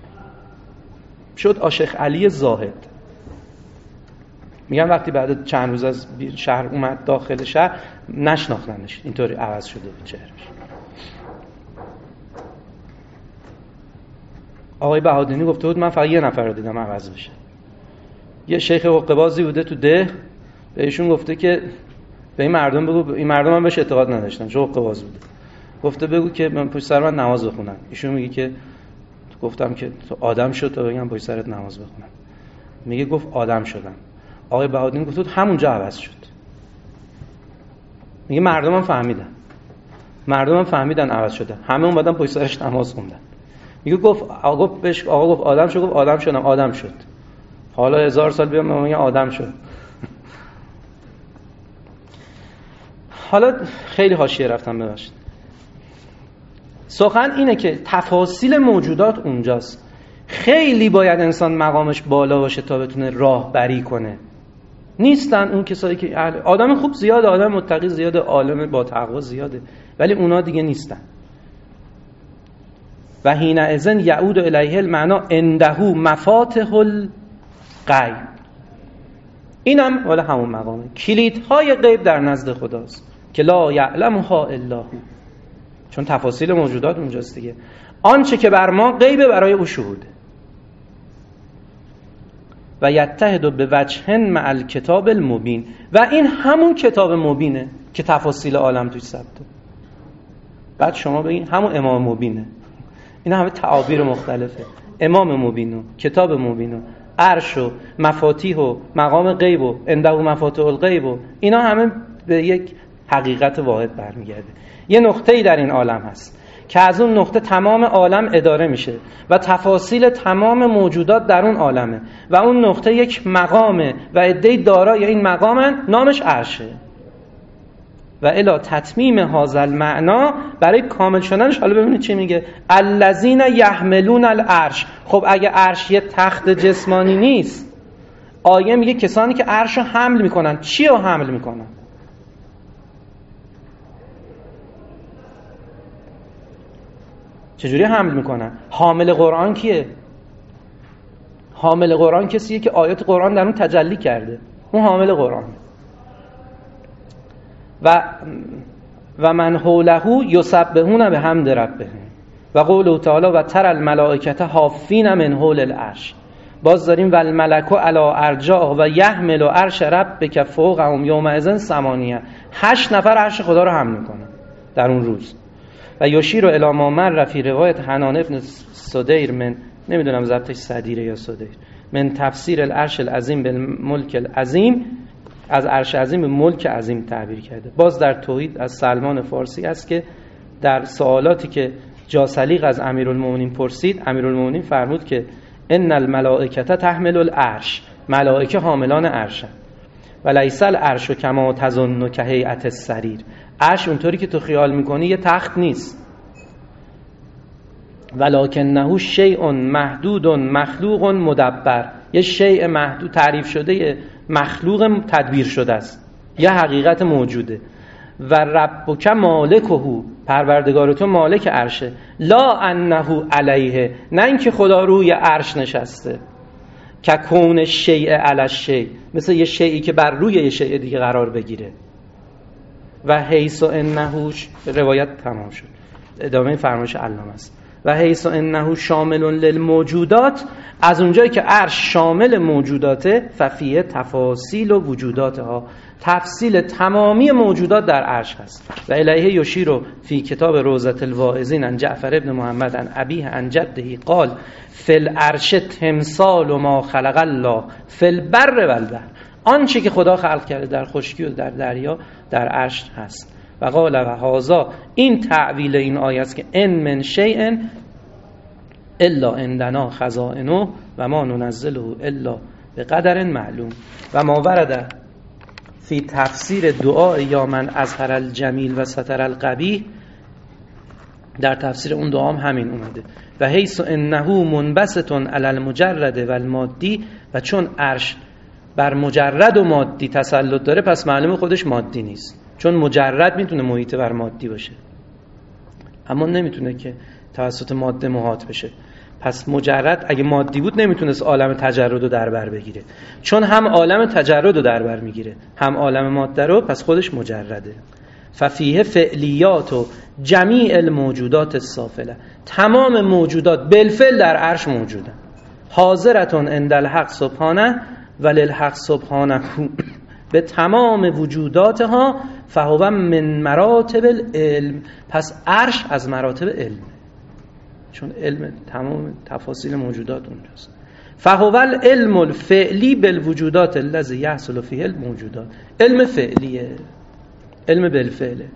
شد عاشق علی زاهد. میگن وقتی بعد چند روز از شهر اومد داخل شهر نشناختنش، اینطوری عوض شده بود چهرهش. آقای بهادینی گفته بود من فقط یه نفر رو دیدم عوض بشه. یه شیخ حقه‌بازی بوده تو ده، بهشون گفته که به این مردم بگو، این مردم هم بهش اعتقاد نداشتن، چون حقه‌باز بوده، گفته بگو که من پشت سر من نماز بخونن. ایشون میگه که گفتم که تو آدم شد تا بگم پشت سرت نماز بخونم. میگه گفت آدم شدم. آقای بهادینی گفت همونجا عوض شد. میگه مردم هم فهمیدن، مردم هم فهمیدن عوض شده، همه اومدن پشت سرش نماز خوندن. میگه گفت آقا بهش آقا گفت آدم شد، گفت آدم شدم، آدم شد. حالا هزار سال بیام میگه آدم شد. حالا خیلی حاشیه رفتم، ببخشید. سخن اینه که تفاصیل موجودات اونجاست. خیلی باید انسان مقامش بالا باشه تا بتونه راهبری کنه. نیستن اون کسایی که آدم خوب زیاده، آدم متقی زیاده، عالم با تقوا زیاده، ولی اونا دیگه نیستن. و حین اذن یعود الیه المعنا عنده مفاتح الغیب. اینم ولی همون مقامه، کلیدهای غیب در نزد خداست که لا یعلمها الا هو، چون تفاصیل موجودات اونجاست دیگه. آنچه که بر ما غیبه برای او شهوده. و یتحد به وجه مع الکتاب المبین، و این همون کتاب مبینه که تفاصیل عالم توش ثبته. بعد شما بگین همون امام مبینه، اینا همه تعابیر مختلفه. امام مبین و کتاب مبین و عرش و مفاتیح و مقام غیب و عنده مفاتیح الغیب و اینا همه به یک حقیقت واحد برمیگرده. یه نقطه‌ای در این عالم هست که از اون نقطه تمام عالم اداره میشه و تفاصیل تمام موجودات در اون عالمه و اون نقطه یک مقامه و عده‌ای دارای این مقامن، نامش عرشه. و الی تتمیم هذا المعنا، برای کامل شدنش حالا ببینید چی میگه، الذین یحملون العرش. خب اگه عرش یه تخت جسمانی نیست، آیه میگه کسانی که عرشو حمل میکنن. چی رو حمل میکنن؟ چجوری حمل میکنن؟ حامل قرآن کیه؟ حامل قرآن کسیه که آیات قرآن در اون تجلی کرده، اون حامل قرآن. و و من حوله یسبحون بحمد ربهم و قوله تعالی و تر الملائکه حافین من حول العرش. باز داریم و الملک علی ارجاء و یحمل عرش ربک فوقهم یومئذ ثمانیه. هشت نفر عرش خدا رو حمل میکنن در اون روز. و یشیر الی ما مر فی روایت حنان ابن صدیر من، نمیدونم ضبطش صدیره یا صدیر، من تفسیر العرش العظیم بالملک العظیم، از عرش عظیم به ملک عظیم تعبیر کرده. باز در توحید از سلمان فارسی است که در سوالاتی که جاسلیق از امیرالمومنین پرسید، امیرالمومنین فرمود که ان الملائکه تحمل العرش، ملائکه حاملان عرشن، و لیس العرش کما تظن که هیئت السریر. عرش اونطوری که تو خیال میکنی یه تخت نیست، ولکنه شیء محدود مخلوق مدبر، یه شیء محدود تعریف شده مخلوق تدبیر شده است، یه حقیقت موجوده. و ربک مالکه، پروردگار تو مالک عرشه، لا انه علیه، نه اینکه خدا روی عرش نشسته. که کون شیء علی الشیء، مثل یه شیئی که بر روی یه شیء دیگه قرار بگیره. و حیث انه، روایت تمام شد، ادامه فرمایش علامه است. و حیث انه شامل للموجودات، از اونجایی که عرش شامل موجوداته، ففیه تفاصیل و وجوداتها، تفصیل تمامی موجودات در عرش هست. و الیه یشیر فی کتاب روضة الواعظین عن جعفر ابن محمد عن ابیه عن جده قال فی العرش تمثال و ما خلق الله فی البر و البحر، آنچه که خدا خلق کرده در خشکی و در دریا در عرش هست. و قال و هذا، این تعویل این آیه است که ان من شیء الا عندنا خزائنه و ما ننزله الا بقدر معلوم. و ما ورد فی تفسیر دعا یا من اظهر الجمیل و ستر القبیح، در تفسیر اون دعا هم همین اومده. و حیث انه منبسط علی المجرد و المادی، و چون عرش بر مجرد و مادی تسلط داره، پس معلومه خودش مادی نیست، چون مجرد میتونه محیط بر مادی باشه اما نمیتونه که توسط ماده محاط بشه. پس مجرد اگه مادی بود نمیتونست عالم تجرد رو در بر بگیره، چون هم عالم تجرد رو در بر میگیره هم عالم ماده رو، پس خودش مجرده. ففیه فعلیات و جمیع الموجودات السافله، تمام موجودات بالفعل در عرش موجودن. حاضرتون عند الحق سبحانه و للحق سبحانه، به تمام وجوداتها فهو من مراتب العلم، پس عرش از مراتب علم، چون علم تمام تفاصیل موجودات اونجاست. فهو العلم الفعلی بالوجودات الذی یحصل فیه الموجودات، علم فعلیه، علم بالفعله.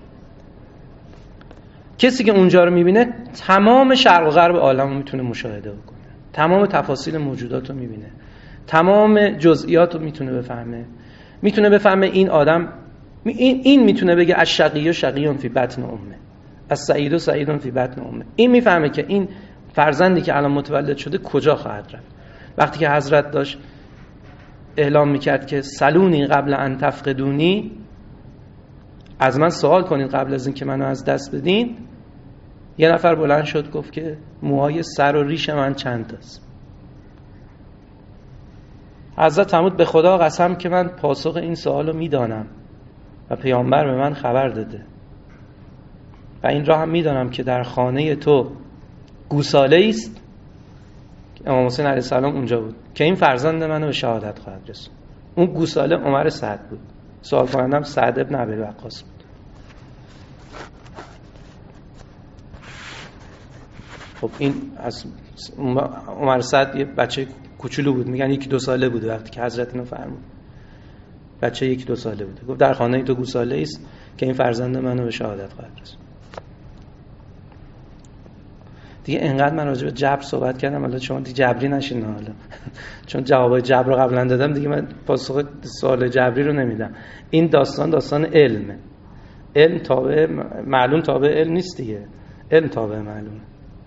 کسی که اونجا رو میبینه تمام شرق و غرب عالم رو میتونه مشاهده بکنه، تمام تفاصیل موجودات رو میبینه، تمام جزئیات رو میتونه بفهمه. میتونه بفهمه این آدم، این, این میتونه بگه الشقی و شقیون فی بطن امه، السعید و سعیدون فی بطن امه. این میفهمه که این فرزندی که الان متولد شده کجا خواهد رفت. وقتی که حضرت داشت اعلام میکرد که سلونی قبل ان تفقدونی، از من سوال کنید قبل از این که منو از دست بدین، یه نفر بلند شد گفت که موهای سر و ریش من چند تاست. حضرت فرمود به خدا قسم که من پاسخ این سوالو میدانم و پیامبر به من خبر داده و این را هم میدانم که در خانه تو گوساله است، امام حسین علیه السلام اونجا بود، که این فرزند منو به شهادت خواهد رسوند. اون گوساله عمر سعد بود، سوال کنندم سعد ابن ابی وقاص بود. خب این از عمر سعد یه بچه کوچولو بود، میگن یکی دو ساله بوده وقتی که حضرت اینو فرمود، بچه یکی دو ساله بوده. گفت در خانه تو گوساله است که این فرزند منو به شهادت خواهد رسوند. دیگه اینقدر من راجع به جبر صحبت کردم، حالا شما دیگه جبری نشین حالا چون جوابای جبر رو قبلا دادم دیگه من پاسخ سوال جبری رو نمیدم. این داستان داستان علمه، علم تابع معلوم تابع علم نیست دیگه، علم تابع معلومه.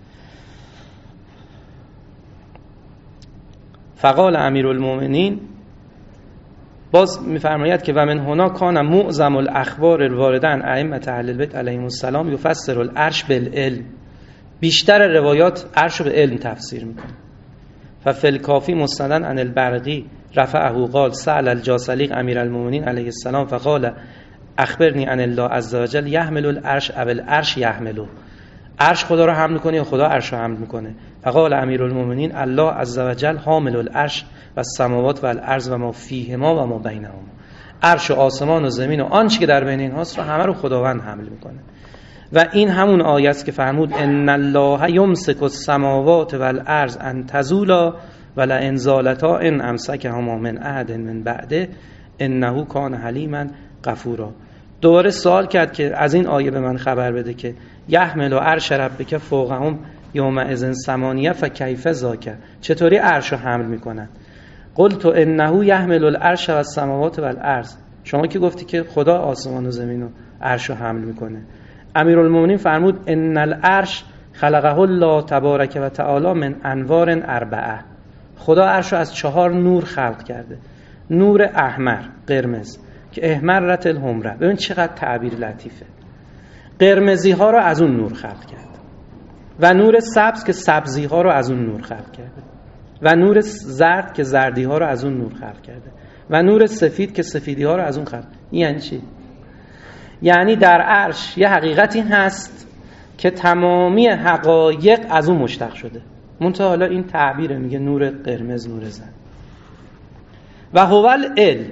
فقال امیرالمومنین، باز میفرماید که و من هنا کان معظم الاخبار الوارده عن ائمه اهل البیت علیهم السلام یفسر العرش بالعلم، بیشتر روایات عرش رو به علم تفسیر میکنه. ففی الکافی مستندن عن البرقی رفعه قال سأل الجاثلیق امیرالمومنین علیه السلام فقال اخبرنی عن الله عز وجل یحمل العرش او العرش یحمله، عرش خدا رو حمل کنه یا خدا عرش رو حمل میکنه؟ فقال امیرالمومنین الله عز وجل حامل العرش و السماوات و الارض و ما فیهما و ما بینهما، عرش و آسمان و زمین و آنچه که در بین اینهاست رو همه رو خداوند حمل میکنه. و این همون آیه است که فرمود ان الله یمسک السماوات و الارض ان تزولا ولئن زالتا ان امسکهما من احد من بعده انه کان حلیما غفورا. دوباره سوال کرد که از این آیه به من خبر بده که یحمل عرش ربک فوقهم یومئذ ثمانیه فکیف ذاک، چطوری عرش رو حمل میکنن؟ قلت انه یحمل العرش و السماوات و الارض، شما که گفتی که خدا آسمان و زمین و عرش رو حمل میکنه. امیرالمومنین فرمود ان العرش خلقه الله تبارک و تعالی من انوار اربعه، خدا عرش رو از چهار نور خلق کرده. نور احمر، قرمز، که احمرت الحمره، ببین چقدر تعبیر لطیفه، قرمزی ها رو از اون نور خلق کرده، و نور سبز که سبزی ها رو از اون نور خلق کرده. و نور زرد که زردی ها رو از اون نور خلق کرده و نور سفید که سفیدی ها رو از اون خلق. یعنی چی؟ یعنی در عرش یه حقیقتی هست که تمامی حقایق از اون مشتق شده. منتها حالا این تعبیره، میگه نور قرمز، نور زرد. و هو العلم،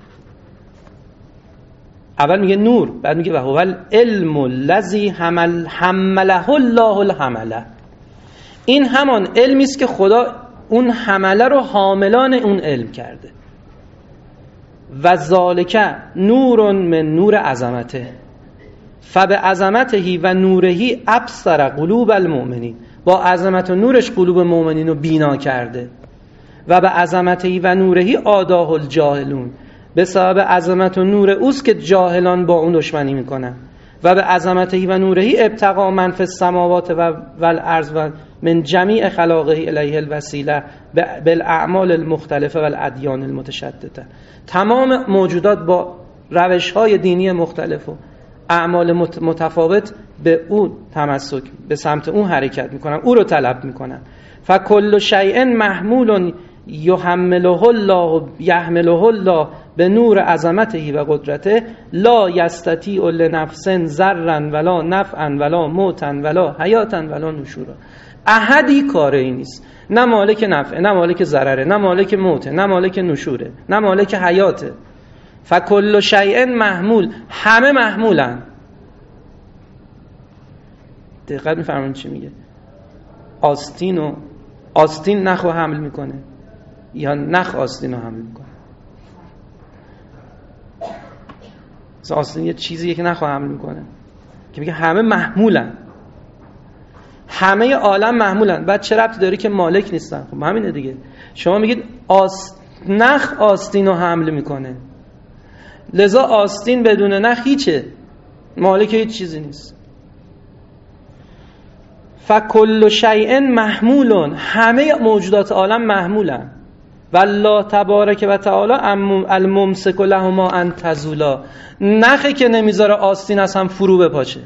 اول میگه نور، بعد میگه و هو العلم الذی حمل حمله الله الحمله. این همان علمی است که خدا اون حمله رو حاملان اون علم کرده. و ذالک نور من نور عظمته فبعظمته و نوره ابصر قلوب المؤمنین. با عظمت و نورش قلوب مؤمنین رو بینا کرده. و به عظمته و نوره آداه الجاهلون، به سبب عظمت و نور اوست که جاهلان با اون دشمنی میکنن. و به عظمته و نوره ابتقا من فی السماوات و والارض و من جمیع خلاقه الیه الوسیله بالاعمال المختلفه والادیان المتشدده. تمام موجودات با روش‌های دینی مختلف و اعمال متفاوت به اون تمسک، به سمت اون حرکت میکنن، او رو طلب میکنن. فکل شیء محمول یحمله الله یحمله الله به نور عظمته و قدرته لا یستطیع لنفس ضرا ولا نفعا ولا موتا ولا حیاتا ولا نشورا. احدی کاری نیست، نه مالک نفع، نه مالک ضرره، نه مالک موته، نه مالک نشوره، نه مالک حیاته. فکل شیء محمول، همه محمولن. دقت میفهمون چی میگه؟ آستین و آستین نخو حمل میکنه یا نخ آستین رو حمل میکنه؟ مثلا آستین یه چیزیه که نخ حمل میکنه، که میگه همه محمولن، همه عالم محمولن. بعد چه ربطی داره که مالک نیستن؟ خب همینه دیگه. شما میگید آست... نخ آستین رو حمل میکنه، لذا آستین بدون نخ هیچه، مالک هیچ چیزی نیست. فکل شیء محمولون، همه موجودات عالم محمولن. والله تبارک و تعالی الممسک لهما ان تزولا، نخی که نمیذاره آستین از هم فرو بپاچه.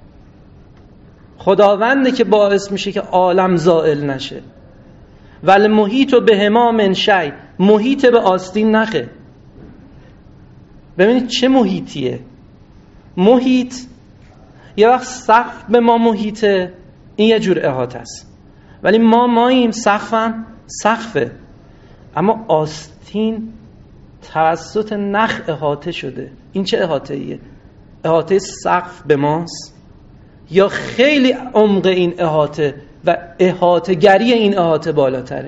خداونده که باعث میشه که عالم زائل نشه. والمحیط بهما من شیء، محیط به آستین نخه. ببینید چه محیطیه. محیط یه وقت سقف به ما محیطه، این یه جور احاطه است، ولی ما ماییم، سقفم سقفه. اما آستین توسط نخ احاطه شده. این چه احاطه ایه؟ احاطه سقف به ماست یا خیلی عمق این احاطه و احاطه گری این احاطه بالاتره؟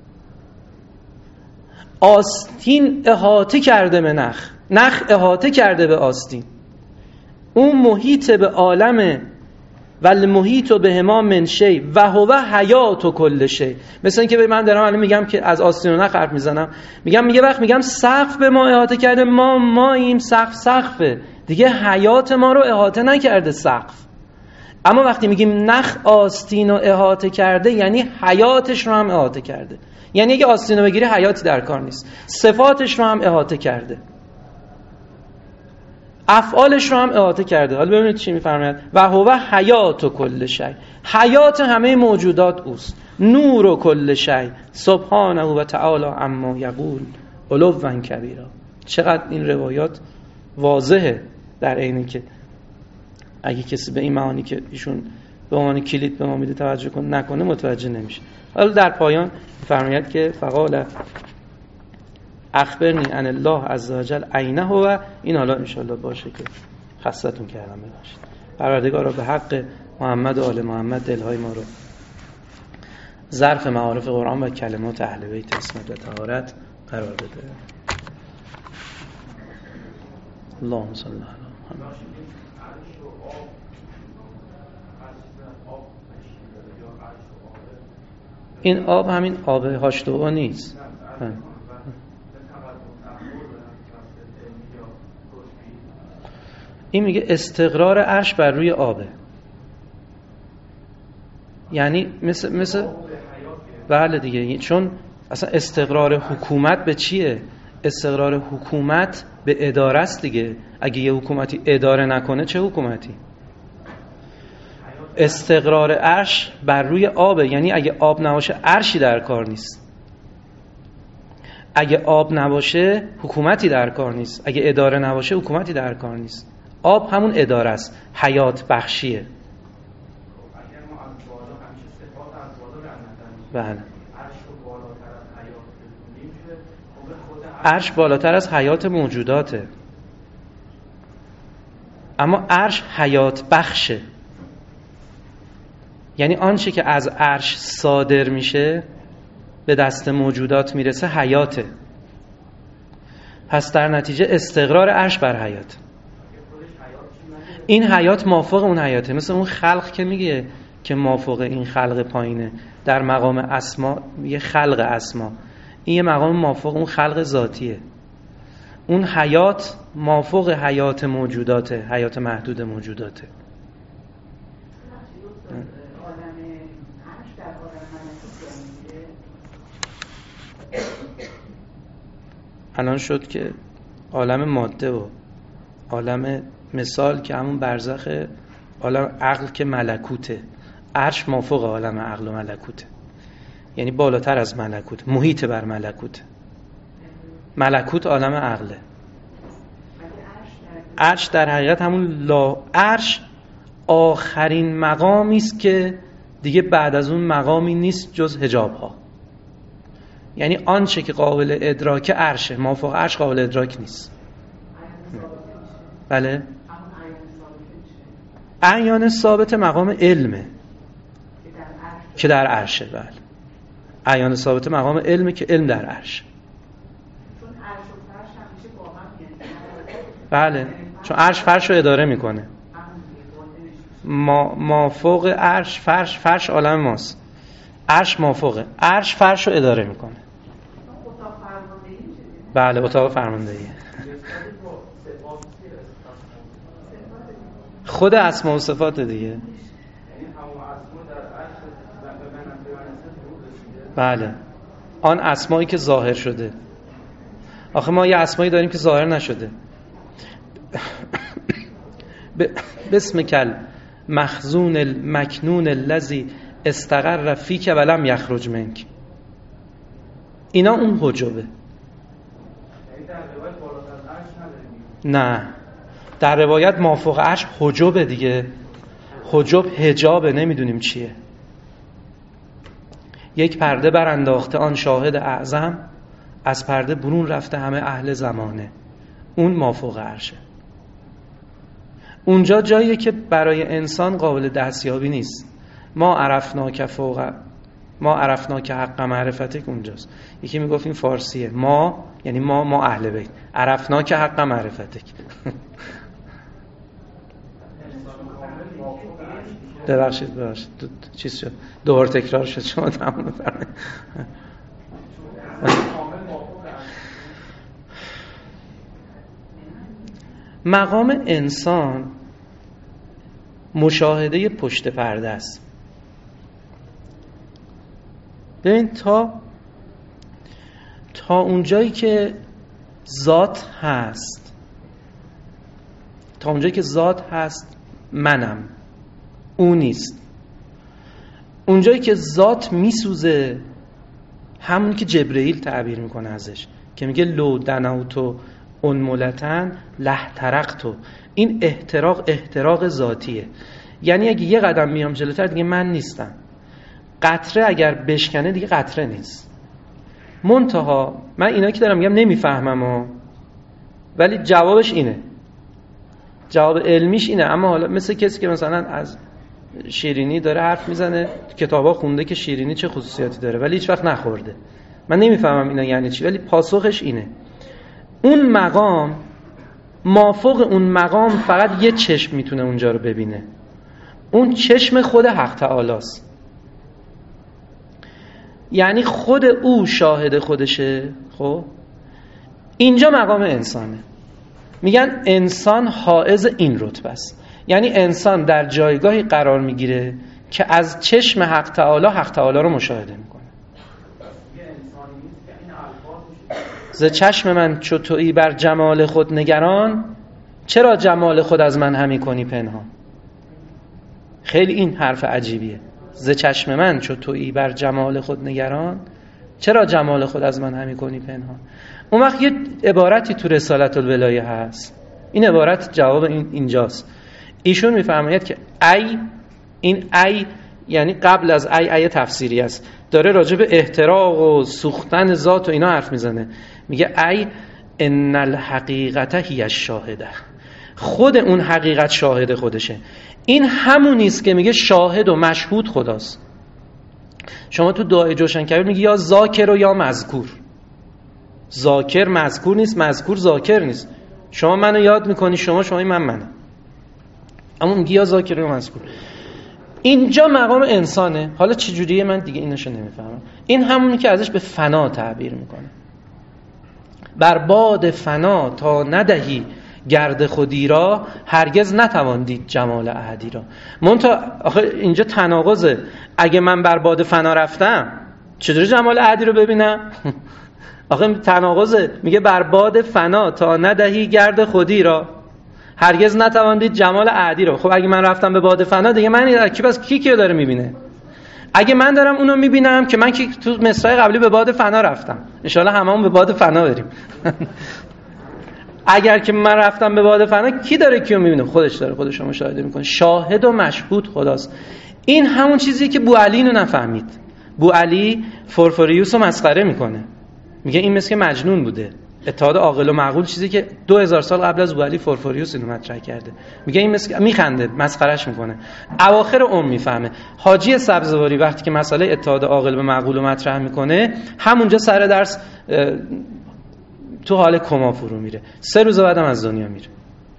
آستین احاطه کرده به نخ، نخ احاطه کرده به آستین. اون محیط به عالمه. والمحیط بهما من شیء و هو حیات کل شیء. مثلا اینکه من دارم الان میگم که از آستین و نخ حرف میزنم، میگم یه وقت میگم سقف به ما احاطه کرده، ما ماییم، سقف سقفه دیگه، حیات ما رو احاطه نکرده سقف. اما وقتی میگیم نخ آستین رو احاطه کرده، یعنی حیاتش رو هم احاطه کرده. یعنی اگه آستین رو بگیری حیاتی در کار نیست، صفاتش رو هم احاطه کرده، افعالش رو هم احاطه کرده. حالا ببینید چی میفرماید؟ و هو حیات کل شیء، حیات همه موجودات اوست. نور کل شیء سبحانه و تعالی عما یقول علوا کبیرا. چقدر این روایات واضحه در عین که اگه کسی به این معانی که ایشون به عنوان کلید به ما میده توجه کن نکنه متوجه نمیشه. حالا در پایان فرماید که فقال اخبرنی عن الله عز وجل عینه و این. حالا انشالله باشه که خستتون کردم ببخشید. پروردگارا به حق محمد و آل محمد دلهای ما رو ظرف معارف قرآن و کلمات اهل بیت عصمت و طهارت قرار بده. اللهم صل علی محمد. این آب همین آب هاشتوها نیست. این میگه استقرار عرش بر روی آبه، یعنی مثل مثل بله دیگه، چون اصلا استقرار حکومت به چیه؟ استقرار حکومت به اداره است دیگه. اگه یه حکومتی اداره نکنه چه حکومتی؟ استقرار عرش بر روی آبه، یعنی اگه آب نباشه عرشی در کار نیست. اگه آب نباشه حکومتی در کار نیست، اگه اداره نباشه حکومتی در کار نیست. آب همون اداره است، حیات بخشیه. بله. عرش بالاتر از حیات موجوداته، اما عرش حیات بخشه. یعنی آنچه که از عرش صادر میشه به دست موجودات میرسه حیاته. پس در نتیجه استقرار عرش بر حیات. این حیات مافوق اون حیاته. مثل اون خلق که میگه که مافوق این خلق پایینه، در مقام اسما یه خلق اسما، این یه مقام مافوق اون خلق ذاتیه. اون حیات مافوق حیات موجوداته، حیات محدود موجوداته. الان شد که عالم ماده و عالم مثال که همون برزخ، عالم عقل که ملکوته. عرش مافوق عالم عقل و ملکوته، یعنی بالاتر از ملکوت، محیط بر ملکوت. ملکوت عالم عقله. عرش در حقیقت همون لا عرش آخرین مقامی است که دیگه بعد از اون مقامی نیست جز حجاب ها. یعنی آنچه که قابل ادراک عرشه، مافوق عرش قابل ادراک نیست. بله. اعیان ثابت مقام علمه که در عرشه. بله. اعیان ثابت مقام علمه که علم در عرشه. بله، چون عرش فرش رو اداره میکنه. ما مافوق عرش فرش فرش عالم ماست. عرش مافوقه، عرش فرش رو اداره میکنه. بله، اتاق فرماندهی. خود اسماء و صفات دیگه. بله، آن اسمایی که ظاهر شده. آخه ما یه اسمایی داریم که ظاهر نشده. بسم کل مخزون المکنون الذی استقر فیک ولم یخرج منک. اینا اون حجبه. نه، در روایت مافوق عرش حجبه دیگه. حجب حجابه، نمیدونیم چیه. یک پرده برانداخته آن شاهد اعظم، از پرده برون رفته همه اهل زمانه. اون مافوق عرشه. اونجا جاییه که برای انسان قابل دستیابی نیست. ما عرفنا که فوق ما عرفنا که حق معرفتک اونجاست. یکی میگفت این فارسیه، ما یعنی ما ما اهل بیت، عرفنا که حق معرفتک. ببخشید ببخشید دو چیز شد، دوبار تکرار شد، شما تمام بفرمایید. مقام انسان مشاهده پشت پرده است. ببین تا تا اونجایی که ذات هست، تا اونجایی که ذات هست منم، اون نیست. اونجایی که ذات میسوزه، همون که جبرئیل تعبیر میکنه ازش که میگه لو دنوتو انملتن لحترقتو. این احتراق احتراق ذاتیه. یعنی اگه یه قدم میام جلوتر دیگه من نیستم. قطره اگر بشکنه دیگه قطره نیست. منتها من اینا که دارم میگم نمیفهمم ها، ولی جوابش اینه، جواب علمیش اینه. اما حالا مثل کسی که مثلا از شیرینی داره حرف میزنه، کتابا خونده که شیرینی چه خصوصیاتی داره ولی هیچ وقت نخورده. من نمیفهمم اینا یعنی چی، ولی پاسخش اینه. اون مقام، مافوق اون مقام فقط یه چشم میتونه اونجا رو ببینه. اون چشم خود حق تعالی است. یعنی خود او شاهد خودشه. خب اینجا مقام انسانه. میگن انسان حائز این رتبه است. یعنی انسان در جایگاهی قرار میگیره که از چشم حق تعالی حق تعالی رو مشاهده میکنه. ز چشم من چو تویی بر جمال خود نگران، چرا جمال خود از من همی کنی پنهان. خیلی این حرف عجیبیه. ز چشم من چو تویی بر جمال خود نگران، چرا جمال خود از من همی کنی پنهان؟ اون وقت یه عبارتی تو رسالت الولایه هست، این عبارت جواب این اینجاست. ایشون میفرماید که ای، این ای یعنی قبل از ای ای تفسیری است، داره راجع به احتراق و سوختن ذات و اینا حرف میزنه. میگه ای ان الحقیقت هی الشاهده، خود اون حقیقت شاهد خودشه. این همونی است که میگه شاهد و مشهود خداست. شما تو دعای جوشن کبیر میگی یا ذاکر و یا مذکور. ذاکر مذکور نیست، مذکور ذاکر نیست. شما منو یاد میکنی، شما شما من منم، اما میگی یا ذاکر و یا مذکور. اینجا مقام انسانه. حالا چه جوریه من دیگه اینشو نمیفهمم. این همونی که ازش به فنا تعبیر میکنه. بر باد فنا تا ندهی گرد خودی را، هرگز نتوان دید جمال احدی را. منتها آخه اینجا تناقضه. اگه من بر باد فنا رفتم چطوری جمال احدی رو ببینم؟ آخه تناقضه. میگه بر باد فنا تا ندهی گرد خودی را، هرگز نتوان دید جمال احدی را. خب اگه من رفتم به باد فنا دیگه من کی بس کی کیو داره میبینه؟ اگه من دارم اونو میبینم که من کی تو مصرع قبلی به باد فنا رفتم، ان شاء الله هممون به باد فنا بریم. اگر که من رفتم به باد فنا، کی داره کیو میبینه؟ خودش داره خودش رو مشاهده میکنه. شاهد و مشهود خداست. این همون چیزی که بوعلی اینو نفهمید. بوعلی فورفوریوس رو مسخره میکنه، میگه این مثل که مجنون بوده. اتحاد عاقل و معقول، چیزی که دو هزار سال قبل از بوعلی فورفوریوس اینو مطرح کرده، میگه این مثل، میخنده، مسخرهش میکنه. اواخر عمر میفهمه. حاجی سبزواری وقتی که مسئله اتحاد عاقل و معقول رو مطرح میکنه، همونجا سر درس تو حال کما فرو میره. سه روز بعدم از دنیا میره.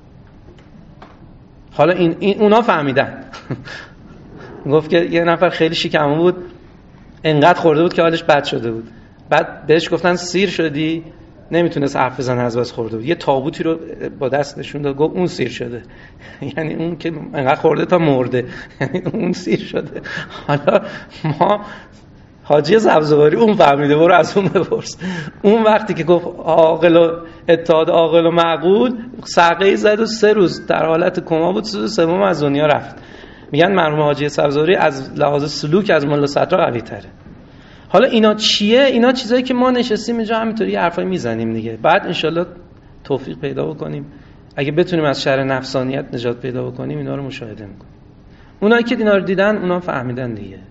حالا این, این اونا فهمیدن. گفت که یه نفر خیلی شیکمون بود، انقدر خورده بود که حالش بد شده بود. بعد بهش گفتن سیر شدی، نمیتونست حرف بزنه، از بس خورده بود. یه تابوتی رو با دست نشون داد، گفت اون سیر شده. یعنی اون که انقدر خورده تا مرده، یعنی اون سیر شده. حالا ما حاجی سبزواری اون فهمیده، برو از اون بپرس. اون وقتی که گفت عاقل و اتحاد عاقل و معقول، سقه‌ای زد و سه روز در حالت کما بود، سه سوم از دنیا رفت. میگن مرحوم حاجی سبزواری از لحاظ سلوک از ملا صدرا قوی تره. حالا اینا چیه؟ اینا چیزایی که ما نشستیم اینجا همینطوری حرفای میزنیم دیگه. بعد انشالله توفیق پیدا بکنیم، اگه بتونیم از شر نفسانیت نجات پیدا بکنیم، اینا رو مشاهده میکنیم. اونایی که اینا رو دیدن اونا فهمیدن دیگه.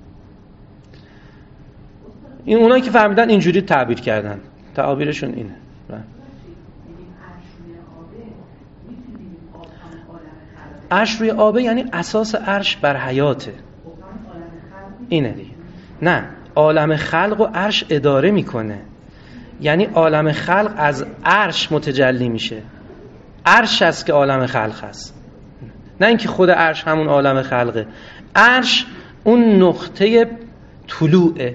این اونایی که فهمیدن اینجوری تعبیر کردن، تعابیرشون اینه. عرش روی آبه یعنی اساس عرش بر حیاته. اینه دیگه. نه، عالم خلق و عرش اداره میکنه. یعنی عالم خلق از عرش متجلی میشه. عرش هست که عالم خلق هست، نه اینکه خود عرش همون عالم خلقه. عرش اون نقطه طلوعه.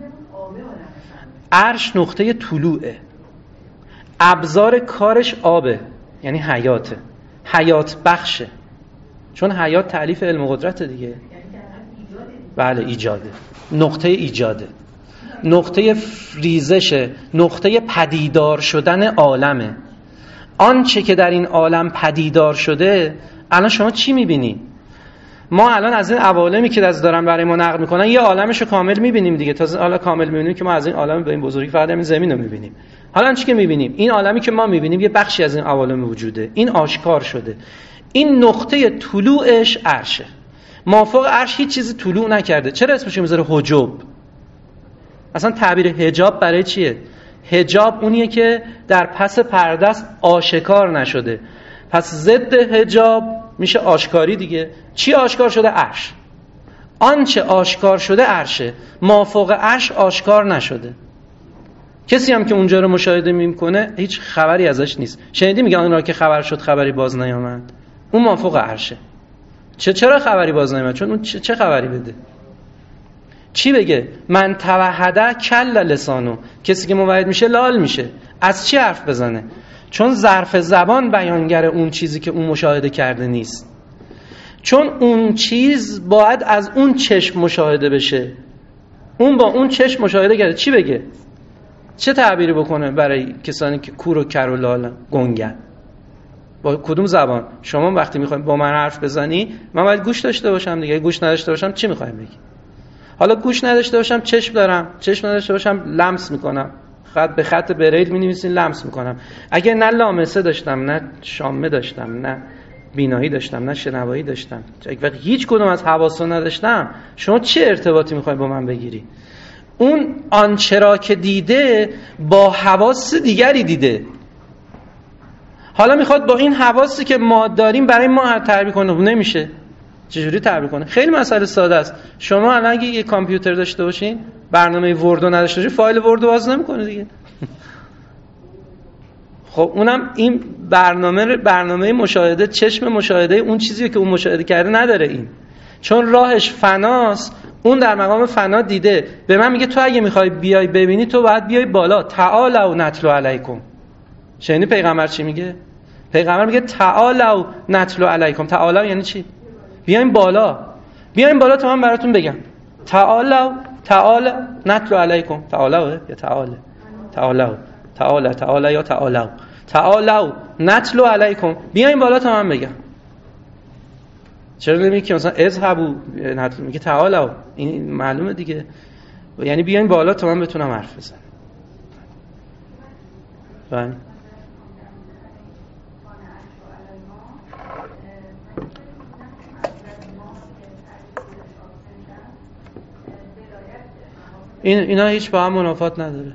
عرش نقطه طلوعه. ابزار کارش آبه، یعنی حیاته، حیات بخشه. چون حیات تعلیف علم و قدرت دیگه. بله، ایجاده، نقطه ایجاده، نقطه ریزشه، نقطه پدیدار شدن عالمه. آنچه که در این عالم پدیدار شده، الان شما چی میبینی؟ ما الان از این عوالمی که از دارن برای ما نقل میکنن یه عالمشو کامل میبینیم دیگه. تا حالا کامل میبینیم که ما از این عالم به این بزرگی فقط همین زمین رو میبینیم. حالا چی که میبینیم؟ این عالمی که ما میبینیم یه بخشی از این عوالم وجوده، این آشکار شده. این نقطه طلوعش عرشه. مافوق عرش هیچ چیزی طلوع نکرده. چرا اسمش میذاره حجاب؟ اصلا تعبیر حجاب برای چیه؟ حجاب اونیه که در پس پرده است، آشکار نشده. پس ضد حجاب میشه آشکاری دیگه. چی آشکار شده؟ عرش. آنچه آشکار شده عرشه. مافوق عرش آشکار نشده. کسی هم که اونجا رو مشاهده میکنه هیچ خبری ازش نیست. شنیدی میگه آن را که خبر شد خبری باز نیامد؟ اون مافوق عرشه. چه چرا خبری باز نیامد؟ چون اون چه, چه خبری بده؟ چی بگه؟ من توحده کل لسانو، کسی که موحد میشه لال میشه. از چی حرف بزنه؟ چون ظرف زبان بیانگر اون چیزی که اون مشاهده کرده نیست. چون اون چیز باید از اون چشم مشاهده بشه. اون با اون چشم مشاهده کرده. چی بگه؟ چه تعبیری بکنه برای کسانی که کور و کر و لال گنگن؟ با کدوم زبان؟ شما وقتی میخواید با من حرف بزنی، من باید گوش داشته باشم دیگه. گوش نداشته باشم چی میخوایم بگی؟ حالا گوش نداشته باشم چشم دارم، چشم نداشته باشم لمس میکنم، خط به خط بریل می‌نویسین لمس میکنم. اگه نه لامسه داشتم، نه شامه داشتم، نه بینایی داشتم، نه شنوایی داشتم، اگه هیچ کدوم از حواسا نداشتم، شما چه ارتباطی میخوای با من بگیری؟ اون آنچه را که دیده با حواس دیگری دیده، حالا میخواد با این حواسی که ما داریم برای ما تعبیر کنه، نمیشه. چجوری تعبیر کنه؟ خیلی مسئله ساده است. شما الان اگه یه کامپیوتر داشته باشین، برنامه ورد رو نداشته باشین، فایل ورد رو باز نمیکنه دیگه. خب اونم این برنامه برنامه مشاهده، چشم مشاهده اون چیزی که اون مشاهده کرده نداره این، چون راهش فناست. اون در مقام فنا دیده، به من میگه تو اگه میخوای بیای ببینی تو باید بیای بالا. تعالوا نتلو علیکم. شنیدی پیغمبر چی میگه؟ پیغمبر میگه تعالوا نتلو علیکم. تعالوا یعنی چی؟ بیاین بالا، بیاین بالا تا من براتون بگم. تعالوا تعال نتلو علیکم. تعالوا یا تعال تعالوا تعال تعال یا تعالوا تعالوا نتلو علیکم. بیاین بالا تا من بگم. چرا نمیگی که مثلا اذهبوا نتلو، میگه تعالوا؟ این معلومه دیگه، یعنی بیاین بالا تا من بتونم حرف بزنم. بله این اینا هیچ با هم منافات نداره.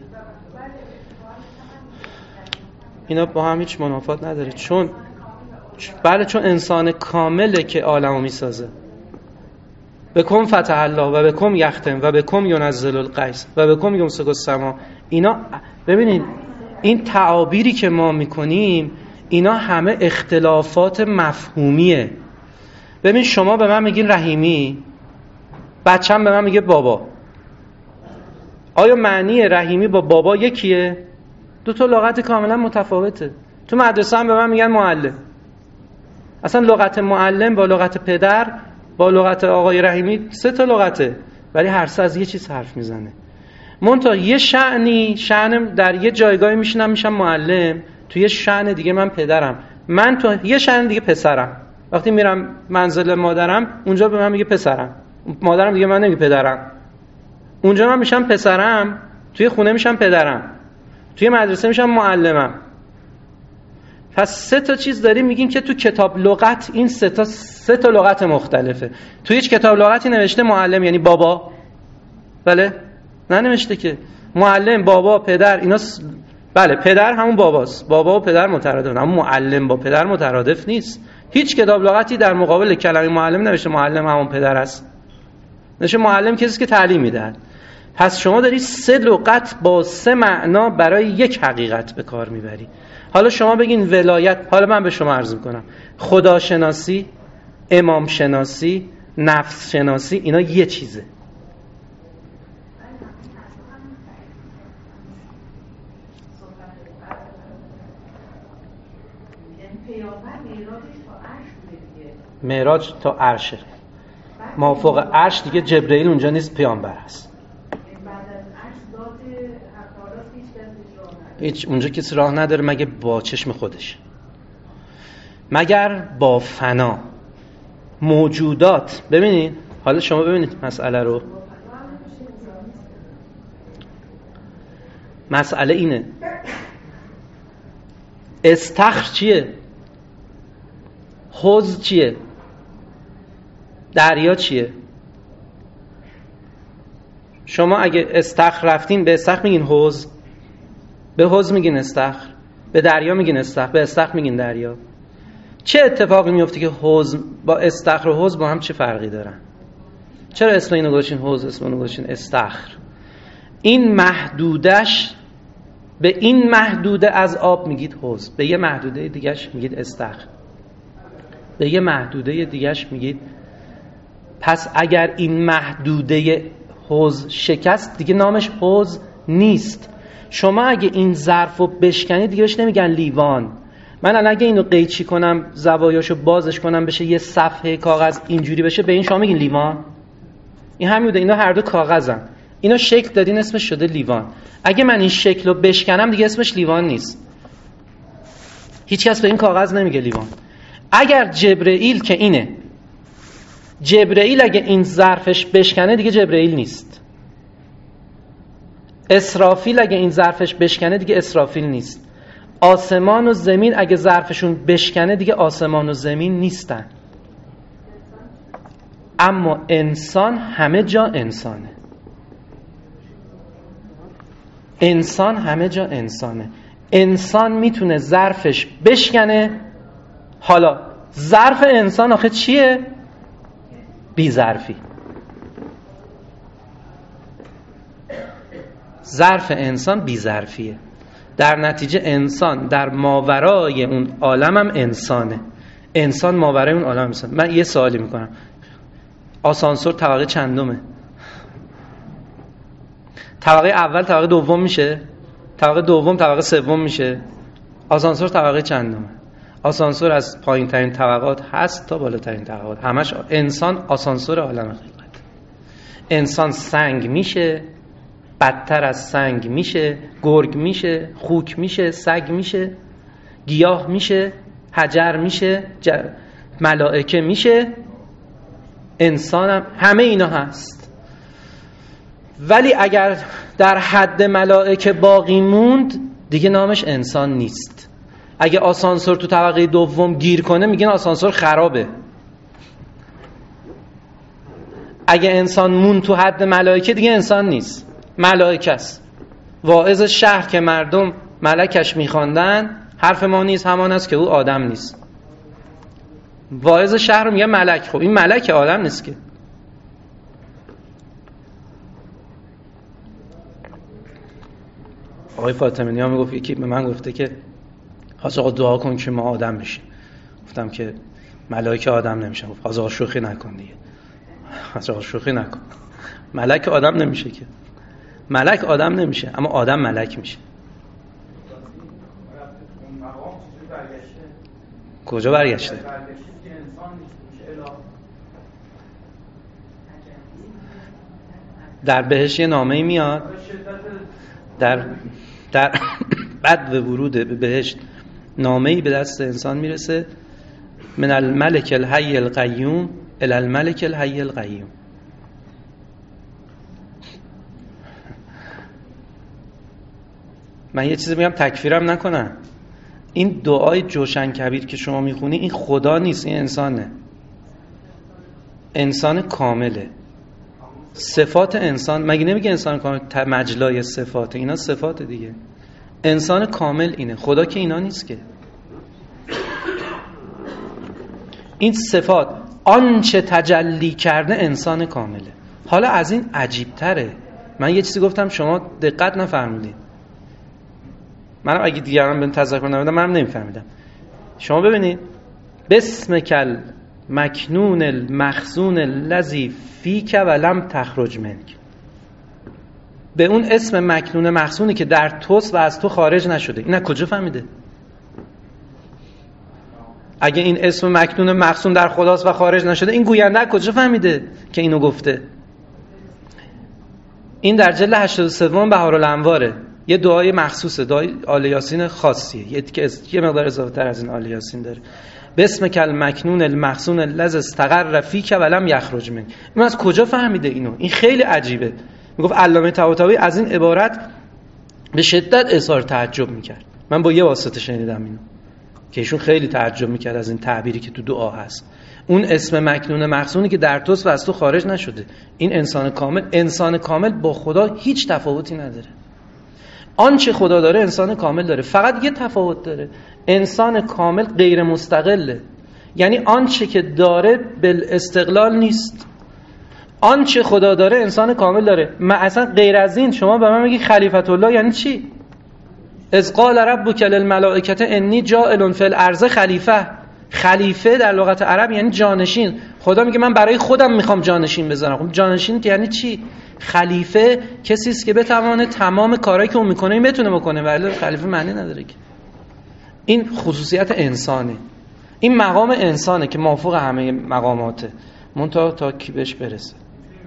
اینا با هم هیچ منافات نداره، چون بله چون انسان کامله که عالمو میسازه. بکم فتح الله و بکم یختم و بکم ینزل الغیث و بکم یمسک السما. اینا ببینید این تعابیری که ما میکنیم اینا همه اختلافات مفهومیه. ببین شما به من میگین رحیمی، بچه‌م به من میگه بابا. آیا معنی رحیمی با بابا یکیه؟ دو تا لغت کاملا متفاوته. تو مدرسه هم به من میگن معلم. اصلا لغت معلم با لغت پدر با لغت آقای رحیمی سه تا لغته، ولی هر سه از یه چیز حرف میزنه. منتها یه شأنی شأنم در یه جایگاهی میشینم میشم معلم، تو یه شأن دیگه من پدرم، من تو یه شأن دیگه پسرم. وقتی میرم منزل مادرم اونجا به من میگه پسرم، مادرم دیگه من نمیگه پدرم. اونجا من میشم پسرم، توی خونه میشم پدرم، توی مدرسه میشم معلمم. پس سه تا چیز داریم میگیم که تو کتاب لغت این سه تا سه تا لغت مختلفه. تو هیچ کتاب لغتی نوشته معلم یعنی بابا؟ بله؟ نه نوشته که. معلم، بابا، پدر اینا س... بله پدر همون باباست. بابا و پدر مترادف، اما معلم با پدر مترادف نیست. هیچ کتاب لغتی در مقابل کلمه معلم نوشته معلم همون پدر است. نوشته معلم کسی که تعلیم میده. پس شما داری سه لغت با سه معنا برای یک حقیقت به کار میبری. حالا شما بگین ولایت، حالا من به شما عرض میکنم خداشناسی، امام شناسی، نفس شناسی اینا یه چیزه. معراج تا عرشه، مافوق عرش دیگه جبرئیل اونجا نیست، پیامبر هست. هیچ اونجا کسی راه نداره مگه با چشم خودش، مگر با فنا. موجودات ببینید، حالا شما ببینید مسئله رو. مسئله اینه استخر چیه؟ حوض چیه؟ دریا چیه؟ شما اگه استخر رفتین به استخر میگین حوض، به حوض میگین استخر، به دریا میگین استخر، به استخر میگین دریا. چه اتفاقی میفته که حوض با استخر و حوض با هم چه فرقی دارن؟ چرا اسم اینو گذاشتین حوض، اسم اونو گذاشتین استخر؟ این محدودش به این محدوده از آب میگید حوض، به یه محدوده دیگهش میگید استخر، به یه محدوده دیگهش میگید. پس اگر این محدوده حوض شکست دیگه نامش حوض نیست. شما اگه این ظرفو بشکنید دیگه بهش نمیگن لیوان. من الان اگه اینو قیچی کنم زوایاشو بازش کنم بشه یه صفحه کاغذ اینجوری بشه، به این شما میگین لیوان؟ این همین بوده، اینا هر دو کاغذن، اینا شکل دادین اسمش شده لیوان. اگه من این شکلو بشکنم دیگه اسمش لیوان نیست. هیچ کس به این کاغذ نمیگه لیوان. اگر جبرئیل که اینه جبرئیل اگه این ظرفش بشکنه دیگه جبرئیل نیست. اسرافیل اگه این ظرفش بشکنه دیگه اسرافیل نیست. آسمان و زمین اگه ظرفشون بشکنه دیگه آسمان و زمین نیستن. اما انسان همه جا انسانه. انسان همه جا انسانه. انسان میتونه ظرفش بشکنه. حالا ظرف انسان آخه چیه؟ بی ظرفی. ظرف انسان بی ظرفیه. در نتیجه انسان در ماورای اون عالم هم انسانه. انسان ماورای اون عالم انسان. من یه سوالی میکنم، آسانسور طبقه چندمه؟ طبقه اول طبقه دوم میشه؟ طبقه دوم طبقه سوم میشه؟ آسانسور طبقه چندمه؟ آسانسور از پایین ترین طبقات هست تا بالاترین طبقات. همش انسان آسانسور عالم خلقت. انسان سنگ میشه، بدتر از سنگ میشه، گرگ میشه، خوک میشه، سگ میشه، گیاه میشه، حجر میشه، ج... ملائکه میشه، انسان هم. همه اینا هست. ولی اگر در حد ملائکه باقی موند دیگه نامش انسان نیست. اگه آسانسور تو طبقه دوم گیر کنه میگن آسانسور خرابه. اگه انسان مون تو حد ملائکه دیگه انسان نیست، ملائکه است. واعظ شهر که مردم ملکش میخواندن حرف ما نیست همان است که او آدم نیست. واعظ شهر رو میگه ملک. خب این ملک آدم نیست که. آقای فاطمی ها میگفت یکی به من گفته که حاج آقا دعا کن که ما آدم بشیم. گفتم که ملائکه آدم نمیشن. گفت حاج آقا شوخی نکن دیگه. حاج آقا شوخی نکن. ملک آدم نمیشه که. ملک آدم نمیشه اما آدم ملک میشه. کجا برگشته؟ در بهش یه نامه‌ای میاد در در بعد به ورود به بهشت نامه‌ای به دست انسان میرسه، من الملک الحی القیوم الی الملک الحی القیوم. من یه چیزی میگم تکفیرم نکنن. این دعای جوشن کبیر که شما میخونی این خدا نیست، این انسانه. انسان کامله. صفات انسان مگه نمیگه انسان کامل مجلای صفات؟ اینا صفات دیگه. انسان کامل اینه، خدا که اینا نیست که. این صفات آنچه تجلی کرده انسان کامله. حالا از این عجیب تره. من یه چیزی گفتم شما دقت نفرمودین. منم اگه دیگران بهم تذکر نمیدن منم نمیفهمیدم. شما ببینید بسم کل مکنون المخزون الذی فیک ولم تخرج منک. به اون اسم مکنون مخزونی که در توست و از تو خارج نشده. این از کجا فهمیده؟ اگه این اسم مکنون مخزون در خداست و خارج نشده، این گوینده از کجا فهمیده که اینو گفته؟ این در جلد هشتاد و سه بهار الانواره. یه دعای مخصوصه، دعای آل یاسین خاصیه، یه که یه مقدار اضافه تر از این آل یاسین داره. بسم کل مکنون المخزون الذی استقر فیک ولم یخرج من. این از کجا فهمیده اینو؟ این خیلی عجیبه. میگفت علامه طباطبایی از این عبارت به شدت اظهار تعجب میکرد. من با یه واسطه شنیدم اینو که ایشون خیلی تعجب میکرد از این تعبیری که تو دعا هست. اون اسم مکنون مخزونی که در توست و از تو خارج نشده. این انسان کامل، انسان کامل با خدا هیچ تفاوتی نداره. آنچه خدا داره انسان کامل داره، فقط یه تفاوت داره. انسان کامل غیر مستقله، یعنی آنچه که داره بالاستقلال نیست. آنچه خدا داره انسان کامل داره. من اصلا غیر از این شما به من میگی خلیفت الله یعنی چی؟ اذ قال ربک للملائکه انی جاعل فی الارض خلیفه. خلیفه در لغت عرب یعنی جانشین. خدا میگه من برای خودم میخوام جانشین بذارم. خب جانشین یعنی چی؟ خلیفه کسی است که بتونه تمام کارهایی که اون میکنه این بتونه بکنه، ولی خلیفه معنی نداره که. این خصوصیت انسانه. این مقام انسانه که موافق همه مقاماته. منتها تا کی بهش برسه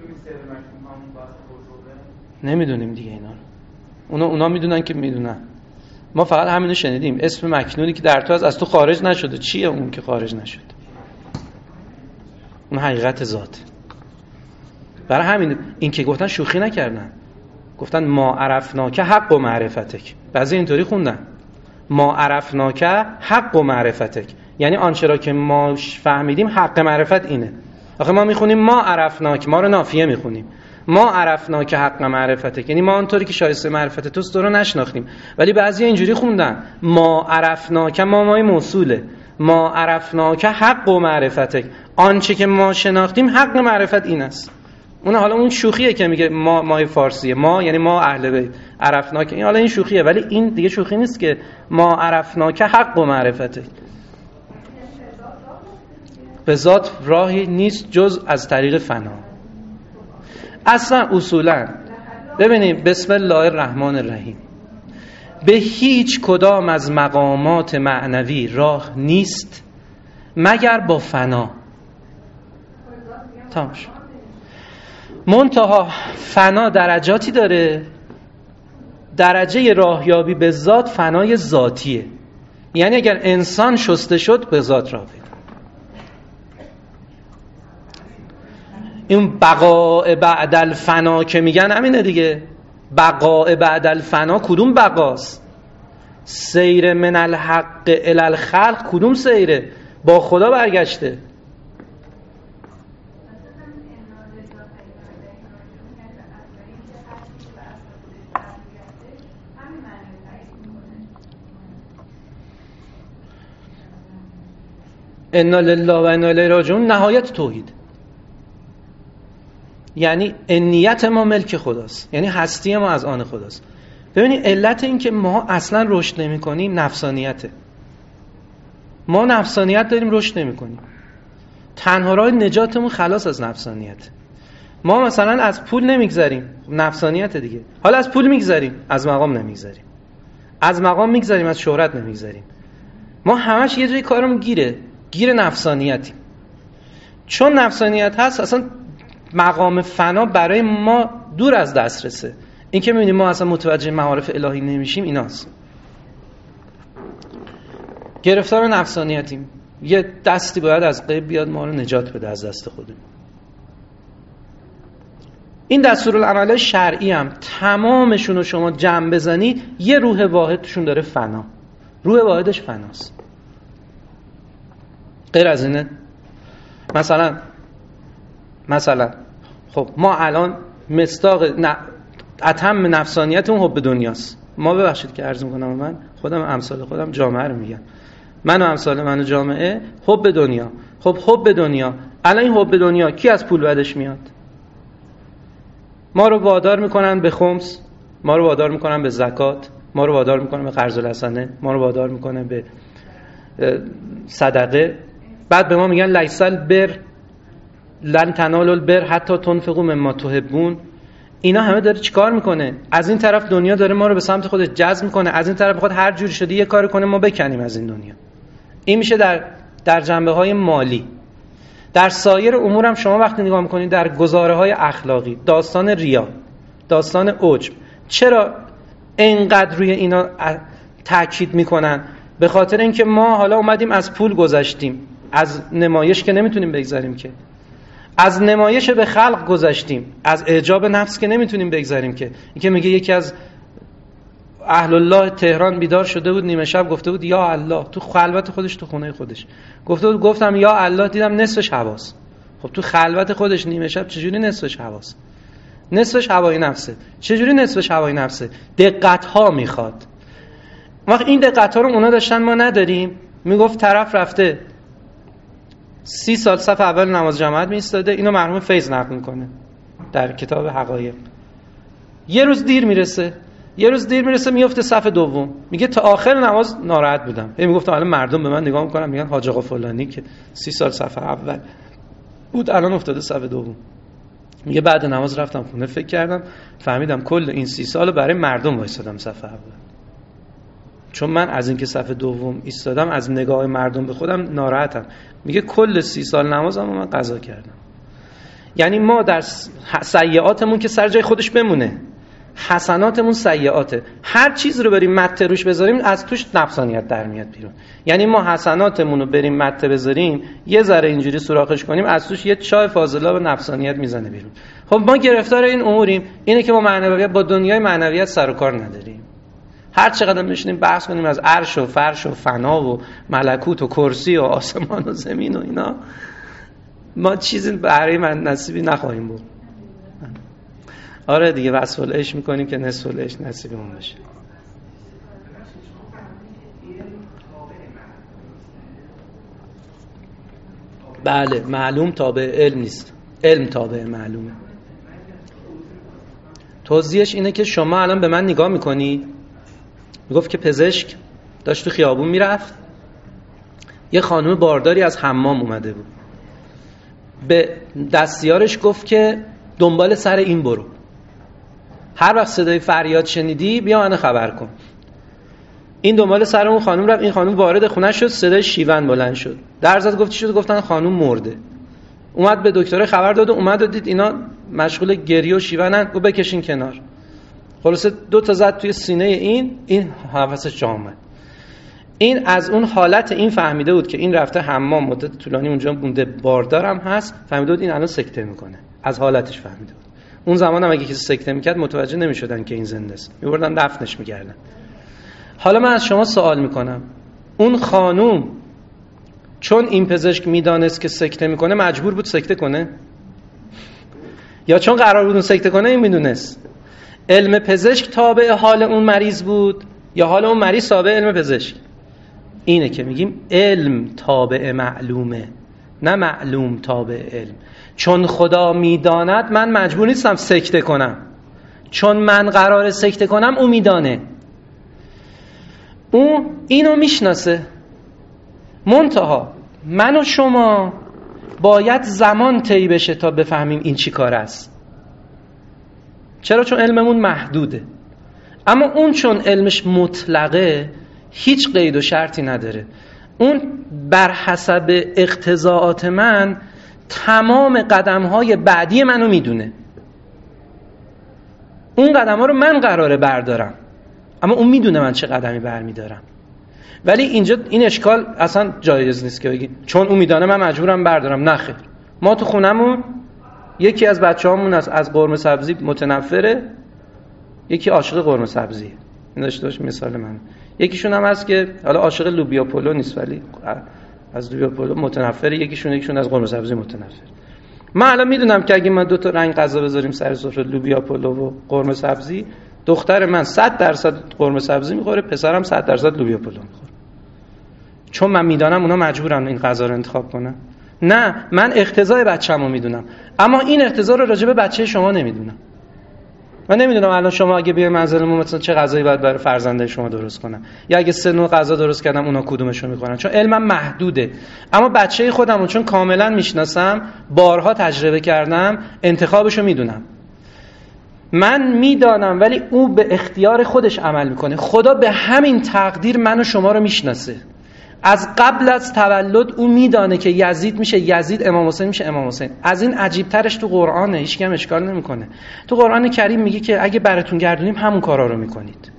نمیدونیم دیگه. اینا اونا اونا میدونن که میدونن. ما فقط همینو شنیدیم. اسم مکنونی که در تو از از تو خارج نشده. چیه اون که خارج نشده؟ اون حقیقت ذات. برای همین این که گفتن شوخی نکردن، گفتن ما عرفناک حق و معرفتک. بعضی اینطوری خوندن ما عرفناک حق و معرفتک، یعنی آنچه را که ما فهمیدیم حق معرفت اینه. آخه ما میخونیم ما عرفناک، ما رو نافیه میخونیم. ما عرفناک حق معرفتک، یعنی ما آنطوری که شایسته معرفت توست تو رو نشناختیم. ولی بعضی اینجوری خوندن ما عرفناک، ما مای موصوله، ما عرفناک حق و معرفتک، آنچه که ما شناختیم حق معرفت این است. اون حالا اون شوخیه که میگه ما مای فارسیه، ما یعنی ما اهل بیت عرفناک، این حالا این شوخیه، ولی این دیگه شوخی نیست که ما عرفناک حق و معرفتک. به ذات راهی نیست جز از طریق فنا. اصلا اصولا ببینیم بسم الله الرحمن الرحیم، به هیچ کدام از مقامات معنوی راه نیست مگر با فنا. تمام شد. منتها فنا درجاتی داره. درجه راهیابی به ذات فنای ذاتیه، یعنی اگر انسان شسته شد به ذات راه پیدا. این بقاء بعد الفنا که میگن همینه دیگه. بقاء بعد الفنا کدوم بقاست؟ سیر من الحق الی الخلق کدوم سیره؟ با خدا برگشته. انا لله و انا الیه راجعون نهایت توحید، یعنی انیت ما ملک خداست، یعنی هستی ما از آن خداست. ببینید علت این که ما اصلا رشد نمی کنیم نفسانیته. ما نفسانیت داریم، رشد نمی کنیم. تنها راه نجاتمون خلاص از نفسانیت. ما مثلا از پول نمیگذریم، نفسانیت دیگه. حالا از پول میگذریم، از مقام نمیگذریم. از مقام میگذریم، از شهرت نمیگذریم. ما همش یه جای کارمون گیره، گیر نفسانیتی. چون نفسانیت هست اصلا مقام فنا برای ما دور از دسترسه. این که میبینیم ما اصلا متوجه معارف الهی نمیشیم ایناست. گرفتار نفسانیتیم. یه دستی باید از غیب بیاد ما رو نجات بده از دست خودمون. این دستورالعمل شرعی هم تمامشون رو شما جمع بزنی یه روح واحدشون داره فنا. روح واحدش فناست. غیر از اینه مثلا مثلا خب ما الان مصداق ن... اتم نفسانیت اون حب دنیاست. ما ببخشید که عرض میکنم من خودم امثال خودم جامعه رو میگم، من و امثال من و جامعه حب دنیا. خب حب دنیا الان این حب دنیا کی از پول بعدش میاد؟ ما رو وادار میکنن به خمس، ما رو وادار میکنن به زکات، ما رو وادار میکنن به قرض الحسنه، ما رو وادار میکنن به صدقه. بعد به ما میگن لیسل بر لن تنالوا البر حتی تنفقوا مما تحبون. اینا همه داره چیکار میکنه؟ از این طرف دنیا داره ما رو به سمت خودش جذب میکنه، از این طرف میخواد هر جوری شده یه کار کنه ما بکنیم از این دنیا. این میشه در در جنبه‌های مالی. در سایر امور هم شما وقتی نگاه میکنید در گزاره‌های اخلاقی، داستان ریا، داستان عجب، چرا اینقدر روی اینا تاکید میکنن؟ به خاطر اینکه ما حالا اومدیم از پول گذشتیم، از نمایش که نمیتونیم بگذاریم، که از نمایش به خلق گذشتیم، از اعجاب نفس که نمیتونیم بگذاریم. که اینکه میگه یکی از اهل الله تهران بیدار شده بود نیمه شب، گفته بود یا الله، تو خلوت خودش تو خونه خودش گفته بود، گفتم یا الله دیدم نصفش حواس. خب تو خلوت خودش نیمه شب چجوری نصفش حواس؟ نصفش هوای نفسه. چجوری نصفش هوای نفسه؟ دقت ها میخواد. وقت این دقت ها رو اونا داشتن ما نداریم. میگفت طرف رفته سی سال صف اول نماز جماعت میستاده، اینو مرحوم فیض نقل میکنه در کتاب حقایق. یه روز دیر میرسه یه روز دیر میرسه میفته صف دوم، میگه تا آخر نماز ناراحت بودم. این میگفتم الان مردم به من نگاه میکنن میگن حاج آقا فلانی که سی سال صف اول بود الان افتاده صف دوم. میگه بعد نماز رفتم خونه فکر کردم فهمیدم کل این سی سال برای مردم وایسادم صف اول، چون من از اینکه صف دوم ایستادم از نگاه مردم به خودم ناراحتم. میگه کل سی سال نمازم من قضا کردم. یعنی ما در سیئاتمون که سر جای خودش بمونه، حسناتمون سیئاته. هر چیز رو بریم مته روش بذاریم از توش نفسانیت در میاد بیرون. یعنی ما حسناتمون رو بریم مته بذاریم، یه ذره اینجوری سوراخش کنیم، از توش یه چای فاضلاب و نفسانیت میزنه بیرون. خب ما گرفتار این اموریم. اینه که ما معنویت با دنیای معنویت سر و کار نداریم. هر چقدر بشینیم بحث کنیم از عرش و فرش و فنا و ملکوت و کرسی و آسمان و زمین و اینا، ما چیزی برای من نصیبی نخواهیم بود. آره دیگه وصف العیش میکنیم که نصف العیش نصیبمون بشه. بله، معلوم تابع علم نیست، علم تابع معلومه. توضیحش اینه که شما الان به من نگاه میکنی، میگفت که پزشک داشت تو خیابون میرفت، یه خانم بارداری از حمام اومده بود، به دستیارش گفت که دنبال سر این برو، هر وقت صدای فریاد شنیدی بیا منو خبر کن. این دنبال سر اون خانم رفت. این خانم وارد خونه شد، صدای شیون بلند شد، در زد، گفت چی شد؟ گفتن خانم مرده. اومد به دکتر خبر داد و اومد و دید اینا مشغول گریه و شیونن، گفت بکشین کنار. خلاصه دو تا زد توی سینه این، این حواسش جا اومد. این از اون حالت این فهمیده بود که این رفته حمام مدت طولانی اونجا بونده، باردارم هست، فهمیده بود این الان سکته میکنه. از حالتش فهمیده بود. اون زمان هم اگه کسی سکته میکرد متوجه نمیشدن که این زنده است، میبردن دفنش میکردن. حالا من از شما سوال میکنم، اون خانوم چون این پزشک میدانست که سکته میکنه مجبور بود سکته کنه؟ یا چون قرار بود اون سکته کنه این میدونست؟ علم پزشک تابع حال اون مریض بود یا حال اون مریض تابع علم پزشک؟ اینه که میگیم علم تابع معلومه، نه معلوم تابع علم. چون خدا میداند من مجبور نیستم سکته کنم، چون من قرار سکته کنم او میدانه. او اینو میشناسه. منتها من و شما باید زمان طی بشه تا بفهمیم این چی کار است. چرا؟ چون علممون محدوده. اما اون چون علمش مطلقه، هیچ قید و شرطی نداره. اون بر حسب اقتضاعات من تمام قدم‌های بعدی منو میدونه. اون قدم‌ها رو من قراره بردارم، اما اون میدونه من چه قدمی برمیدارم. ولی اینجا این اشکال اصلا جایز نیست که بگی چون اون میدانه من مجبورم بردارم. نه خیر. ما تو خونمون یکی از بچه‌هامون از از قرمه سبزی متنفره، یکی عاشق قرمه سبزیه. این داشت داشت مثال من. یکیشون هم هست که حالا عاشق لوبیا پلو نیست ولی از لوبیا پلو متنفره، یکیشون یکیشون از قرمه سبزی متنفر. من الان میدونم که اگه ما دو تا رنگ غذا بذاریم سر سفره، لوبیا پلو و قرمه سبزی، دختر من صد درصد قرمه سبزی میخوره، پسرم صد درصد لوبیا پلو میخوره. چون من میدانم اونا مجبورن این غذا رو انتخاب کنن. نه، من اقتضای بچه‌مو میدونم، اما این اقتضا رو راجع به بچه شما نمیدونم. من نمیدونم الان شما اگه بیای منزلمون مثلا چه غذایی باید برای فرزنده شما درست کنم، یا اگه سه نوع غذا درست کردم اونا کدومشو میخورن، چون علمم محدوده. اما بچه خودمو چون کاملا میشناسم، بارها تجربه کردم، انتخابشو میدونم. من میدانم ولی او به اختیار خودش عمل میکنه. خدا به همین تقدیر من و شما رو میشناسه. از قبل از تولد او میدانه که یزید میشه یزید، امام حسین میشه امام حسین. از این عجیب ترش تو قرآنه، هیچ کم اشکال نمیکنه. تو قرآن کریم میگه که اگه براتون گردونیم همون کارا رو میکنید.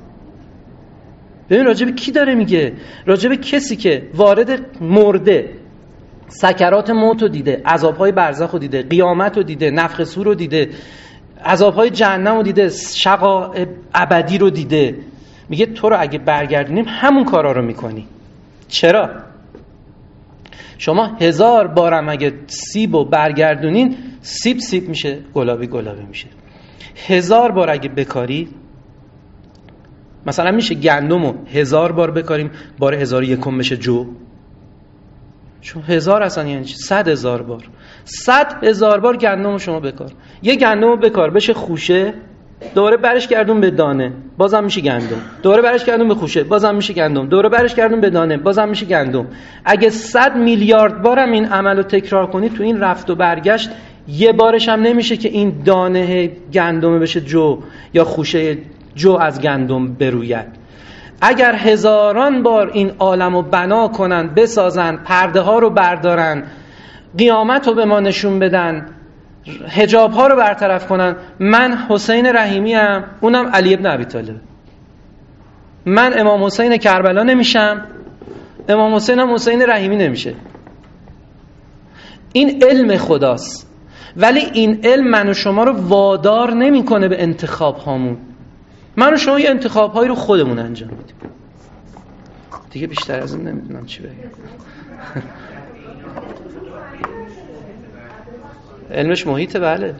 ببین راجب کی داره میگه؟ راجب کسی که وارد مرده، سکرات موت رو دیده، عذابهای برزخ رو دیده، قیامت رو دیده، نفخ صور رو دیده، عذابهای جهنم رو دیده، شقا ابدی رو دیده. میگه تو رو اگه برگردونیم همون کارا رو میکنی. چرا؟ شما هزار بارم اگه سیب رو برگردونین، سیب سیب میشه، گلابی گلابی میشه. هزار بار اگه بکاری، مثلا میشه گندم رو هزار بار بکاریم، بار هزار یکم بشه جو. چون هزار اصلا یعنی چی؟ صد هزار بار. صد هزار بار گندم رو شما بکار. یه گندم رو بکار بشه خوشه، دوره برش گردون به دانه، بازم میشه گندم. دوره برش گردون به خوشه، بازم میشه گندم. دوره برش گردون به دانه، بازم میشه گندم. اگه صد میلیارد بارم این عملو تکرار کنی، تو این رفت و برگشت یه بارش هم نمیشه که این دانه گندم بشه جو یا خوشه جو از گندم بروید. اگر هزاران بار این عالمو بنا کنن، بسازن، پرده ها رو بردارن، قیامت رو به ما نشون بدن، حجاب ها رو برطرف کنن. من حسین رحیمی ام، اونم علی ابن ابی طالب. من امام حسین کربلا نمیشم، امام حسین هم حسین رحیمی نمیشه. این علم خداست، ولی این علم من و شما رو وادار نمیکنه به انتخاب هامون. من و شما یه انتخاب هایی رو خودمون انجام میدیم. دیگه بیشتر از این نمیدونم چی بگم. علمش محیطه، بله،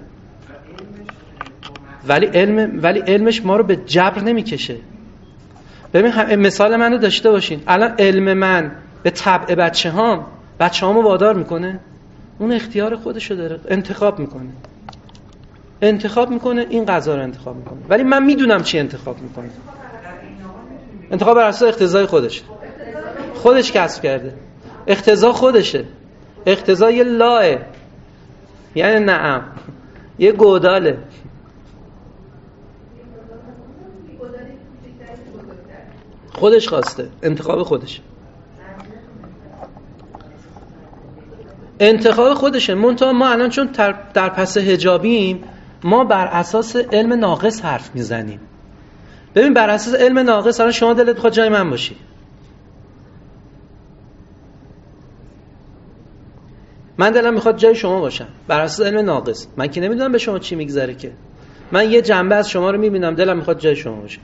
ولی علم ولی علمش ما رو به جبر نمیکشه. ببین مثال منو داشته باشین. الان علم من به طبع بچه هام بچه هامو وادار میکنه؟ اون اختیار خودشو داره، انتخاب میکنه انتخاب میکنه این غذا رو انتخاب میکنه. ولی من میدونم چی انتخاب میکنه. انتخاب بر اساس اقتضای خودشه، خودش کسب کرده، اقتضا خودشه. اقتضا یه لاه، یعنی نعم، یه گوداله. خودش خواسته، انتخاب خودش، انتخاب خودشه. منتها ما الان چون در پس حجابیم، ما بر اساس علم ناقص حرف میزنیم. ببین بر اساس علم ناقص الان شما دلت بخواد جای من باشی، من دلم میخواد جای شما باشم. بر اساس علم ناقص من که نمیدونم به شما چی میگذره، که من یه جنبه از شما رو میبینم، دلم میخواد جای شما باشم.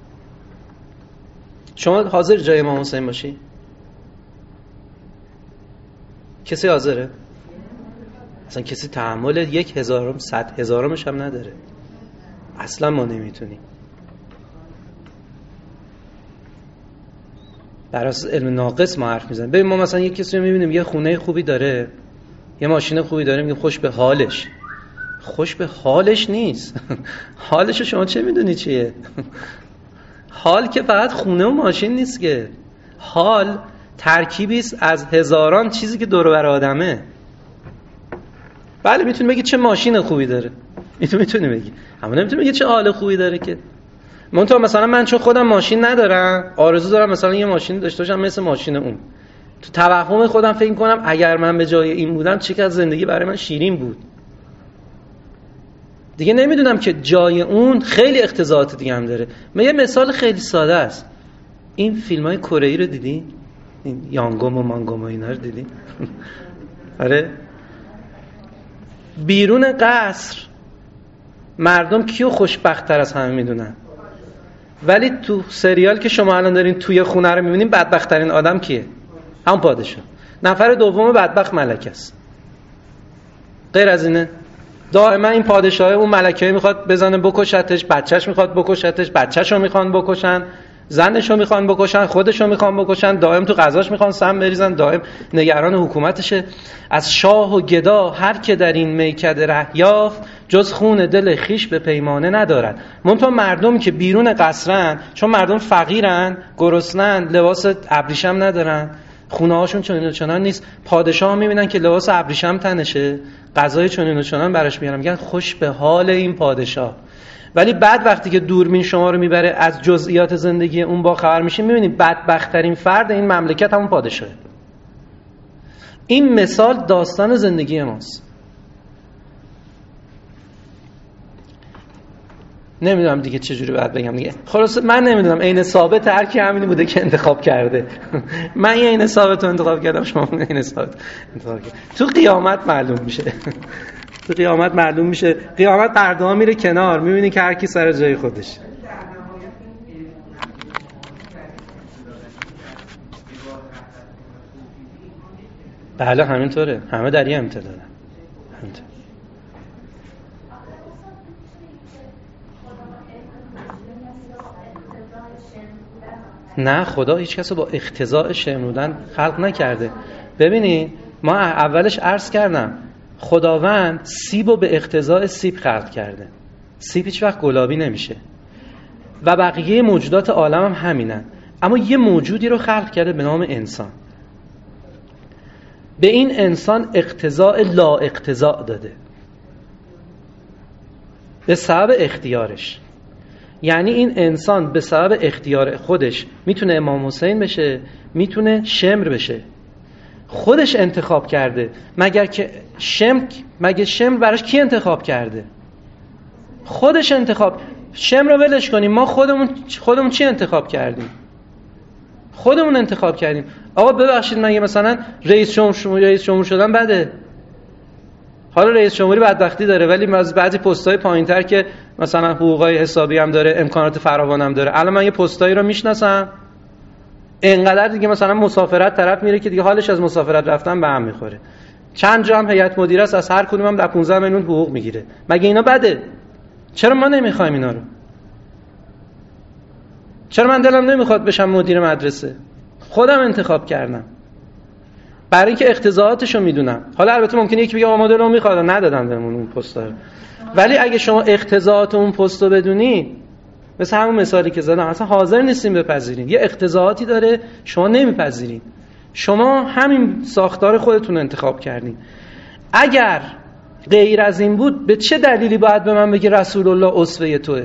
شما حاضر جای امام حسین باشی؟ کسی حاضره؟ اصلا کسی تحمل یک هزارم صد هزارمش هم نداره. اصلا ما نمیتونیم. بر اساس علم ناقص ما حرف میزنیم. ببین ما مثلا یک کسی رو میبینیم یه خونه خوبی داره، یه ماشین خوبی داره، میگیم خوش به حالش. خوش به حالش نیست. حالش شما چه میدونی چیه؟ حال که فقط خونه و ماشین نیست که. حال ترکیبی است از هزاران چیزی که دور و بر آدمه. بله میتونی بگی چه ماشین خوبی داره، میتونی میتونی بگی، اما نمیتونی بگی چه حال خوبی داره. که منتها مثلا من چون خودم ماشین ندارم، آرزو دارم مثلا یه ماشین داشته باشم مثل ماشین اون. تو توهم خودم فکر کنم اگر من به جای این بودم چقدر زندگی برای من شیرین بود. دیگه نمیدونم که جای اون خیلی اقتضاعات دیگه هم داره. من یه مثال خیلی ساده است. این فیلم‌های کره‌ای رو دیدی؟ این یانگوم و مانگوم و اینا رو دیدی؟ آره. بیرون قصر مردم کیو خوشبخت‌تر از همه میدونن، ولی تو سریال که شما الان دارین توی خونه رو میبینین بدبخت‌ترین آدم کیه؟ همون پادشاه. نفر دوم بدبخت ملکه است. غیر از اینه دائما این پادشاه اون ملکه میخواد بزنه بکشتش، بچهش میخواد بکشتش، بچه‌شو میخوان بکشن، زنشو میخوان بکشن، خودشو میخوان بکشن، دائم تو غذاش میخوان سم بریزن، دائم نگران حکومتشه. از شاه و گدا هر که در این میکده ره یافت، جز خون دل خیش به پیمانه ندارد. منتها مردمی که بیرون قصرن، چون مردم فقیرن، گرسنن، لباس ابریشم ندارن، خونه هاشون چنین و چنان نیست، پادشاه هم میبینن که لباس ابریشم تنشه، غذای چنین و چنان براش میارن، میگن خوش به حال این پادشاه. ولی بعد وقتی که دوربین شما رو میبره از جزئیات زندگی اون با خبر میشین، میبینید بدبخت‌ترین فرد این مملکت همون پادشاهه. این مثال داستان زندگی ماست. نمیدونم دیگه چجوری باید بگم دیگه. خلاص من نمیدونم، عین ثابت هر کی همینی بوده که انتخاب کرده. من یه عین ثابت رو انتخاب کردم، شما عین ثابت انتخاب کردید. تو قیامت معلوم میشه. تو قیامت معلوم میشه. قیامت پرده ها میره کنار، میبینی که هر کی سر جای خودش. بله همینطوره، همه در یه امتدادن. همینطور. نه، خدا هیچ کس رو با اقتضاء شمردن خلق نکرده. ببینید ما اولش عرض کردم خداوند سیب رو به اقتضاء سیب خلق کرده. سیب هیچ وقت گلابی نمیشه و بقیه موجودات عالم هم همینن. اما یه موجودی رو خلق کرده به نام انسان. به این انسان اقتضاء لا اقتضاء داده به سبب اختیارش. یعنی این انسان به سبب اختیار خودش میتونه امام حسین بشه، میتونه شمر بشه. خودش انتخاب کرده. مگر که شم مگه شم براش کی انتخاب کرده؟ خودش انتخاب. شم رو ولش کنیم، ما خودمون خودمون چی انتخاب کردیم؟ خودمون انتخاب کردیم. آقا ببخشید مگه مثلا رئیس جمهور رئیس جمهور شدن بده؟ حالا رئیس جمهوری بدبختی داره، ولی از بعضی پست‌های پایین‌تر که مثلا حقوقای حسابی هم داره، امکانات فراوان هم داره. الان من یه پستایی رو میشناسم اینقدر دیگه مثلا مسافرت طرف میره که دیگه حالش از مسافرت رفتن به هم میخوره. چند جا هم هیئت مدیره است، از هر کدوم هم ده پانزده میلیون حقوق میگیره. مگه اینا بده؟ چرا ما نمیخوایم اینا رو؟ چرا من دلم نمیخواد بشم مدیر مدرسه؟ خودم انتخاب کردم برای اینکه اقتضاعاتشو میدونم. حالا البته ممکنه یکی بگه آقا ما دلمون میخواد ندادن بهمون اون پستا رو، ولی اگه شما اقتضاعات اون پستو بدونی، مثل همون مثالی که زدم، اصلا حاضر نیستیم بپذیریم. یه اقتضاعاتی داره شما نمیپذیرین. شما همین ساختار خودتون انتخاب کردین. اگر غیر از این بود به چه دلیلی باید به من بگی رسول الله اسوه توئه؟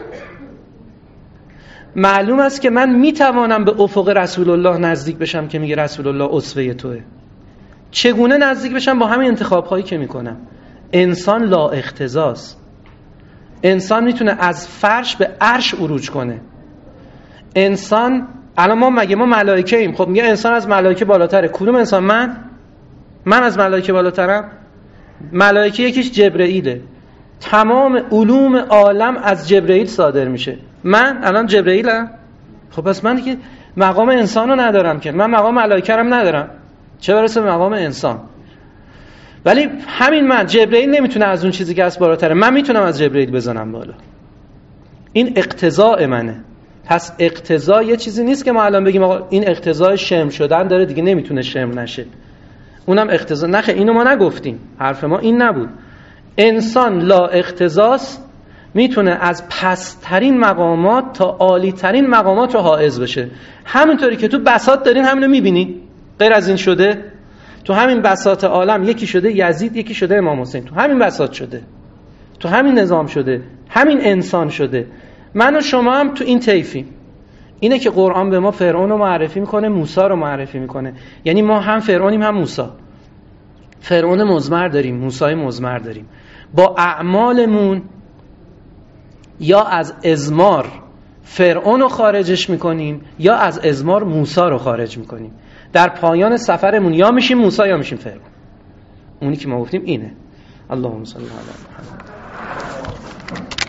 معلوم است که من میتوانم به افق رسول الله نزدیک بشم که میگه رسول الله اسوه توئه. چگونه نزدیک بشم؟ با همین انتخاب هایی که میکنم. انسان لا اقتضاست. انسان میتونه از فرش به عرش عروج کنه. انسان الان ما مگه ما ملائکه ایم؟ خب میگه انسان از ملائکه بالاتره. کدوم انسان؟ من من از ملائکه بالاترم؟ ملائکه یکیش جبرئیله. تمام علوم عالم از جبرئیل صادر میشه. من الان جبرئیلم؟ خب پس من که مقام انسان رو ندارم، که من مقام ملائکه رو ندارم، چه برسه به مقام انسان. ولی همین من جبرئیل نمیتونه از اون چیزی که از بالاتره، من میتونم از جبرئیل بزنم بالا. این اقتضاء منه. پس اقتضا یه چیزی نیست که ما الان بگیم آقا این اقتضای شم شدن داره دیگه نمیتونه شم نشه، اونم اقتضا. نخه اینو ما نگفتیم، حرف ما این نبود. انسان لا اقتضاست، میتونه از پسترین مقامات تا عالی ترین مقامات رو حائز بشه. همینطوری که تو بساط دارین همینو میبینی. غیر از این شده؟ تو همین بساط عالم یکی شده یزید، یکی شده امام حسین، تو همین بساط شده، تو همین نظام شده، همین انسان شده. من و شما هم تو این طیفیم. اینه که قرآن به ما فرعون رو معرفی میکنه، موسی رو معرفی میکنه. یعنی ما هم فرعونیم هم موسی. فرعون مضمر داریم، موسی مضمر داریم. با اعمالمون یا از ازمار فرعون رو خارجش میکنیم یا از ازمار موسی رو خارج میکنیم. در پایان سفرمون یا میشیم موسی یا میشیم فرعون. اونی که ما گفتیم اینه. اللهم صل علی محمد.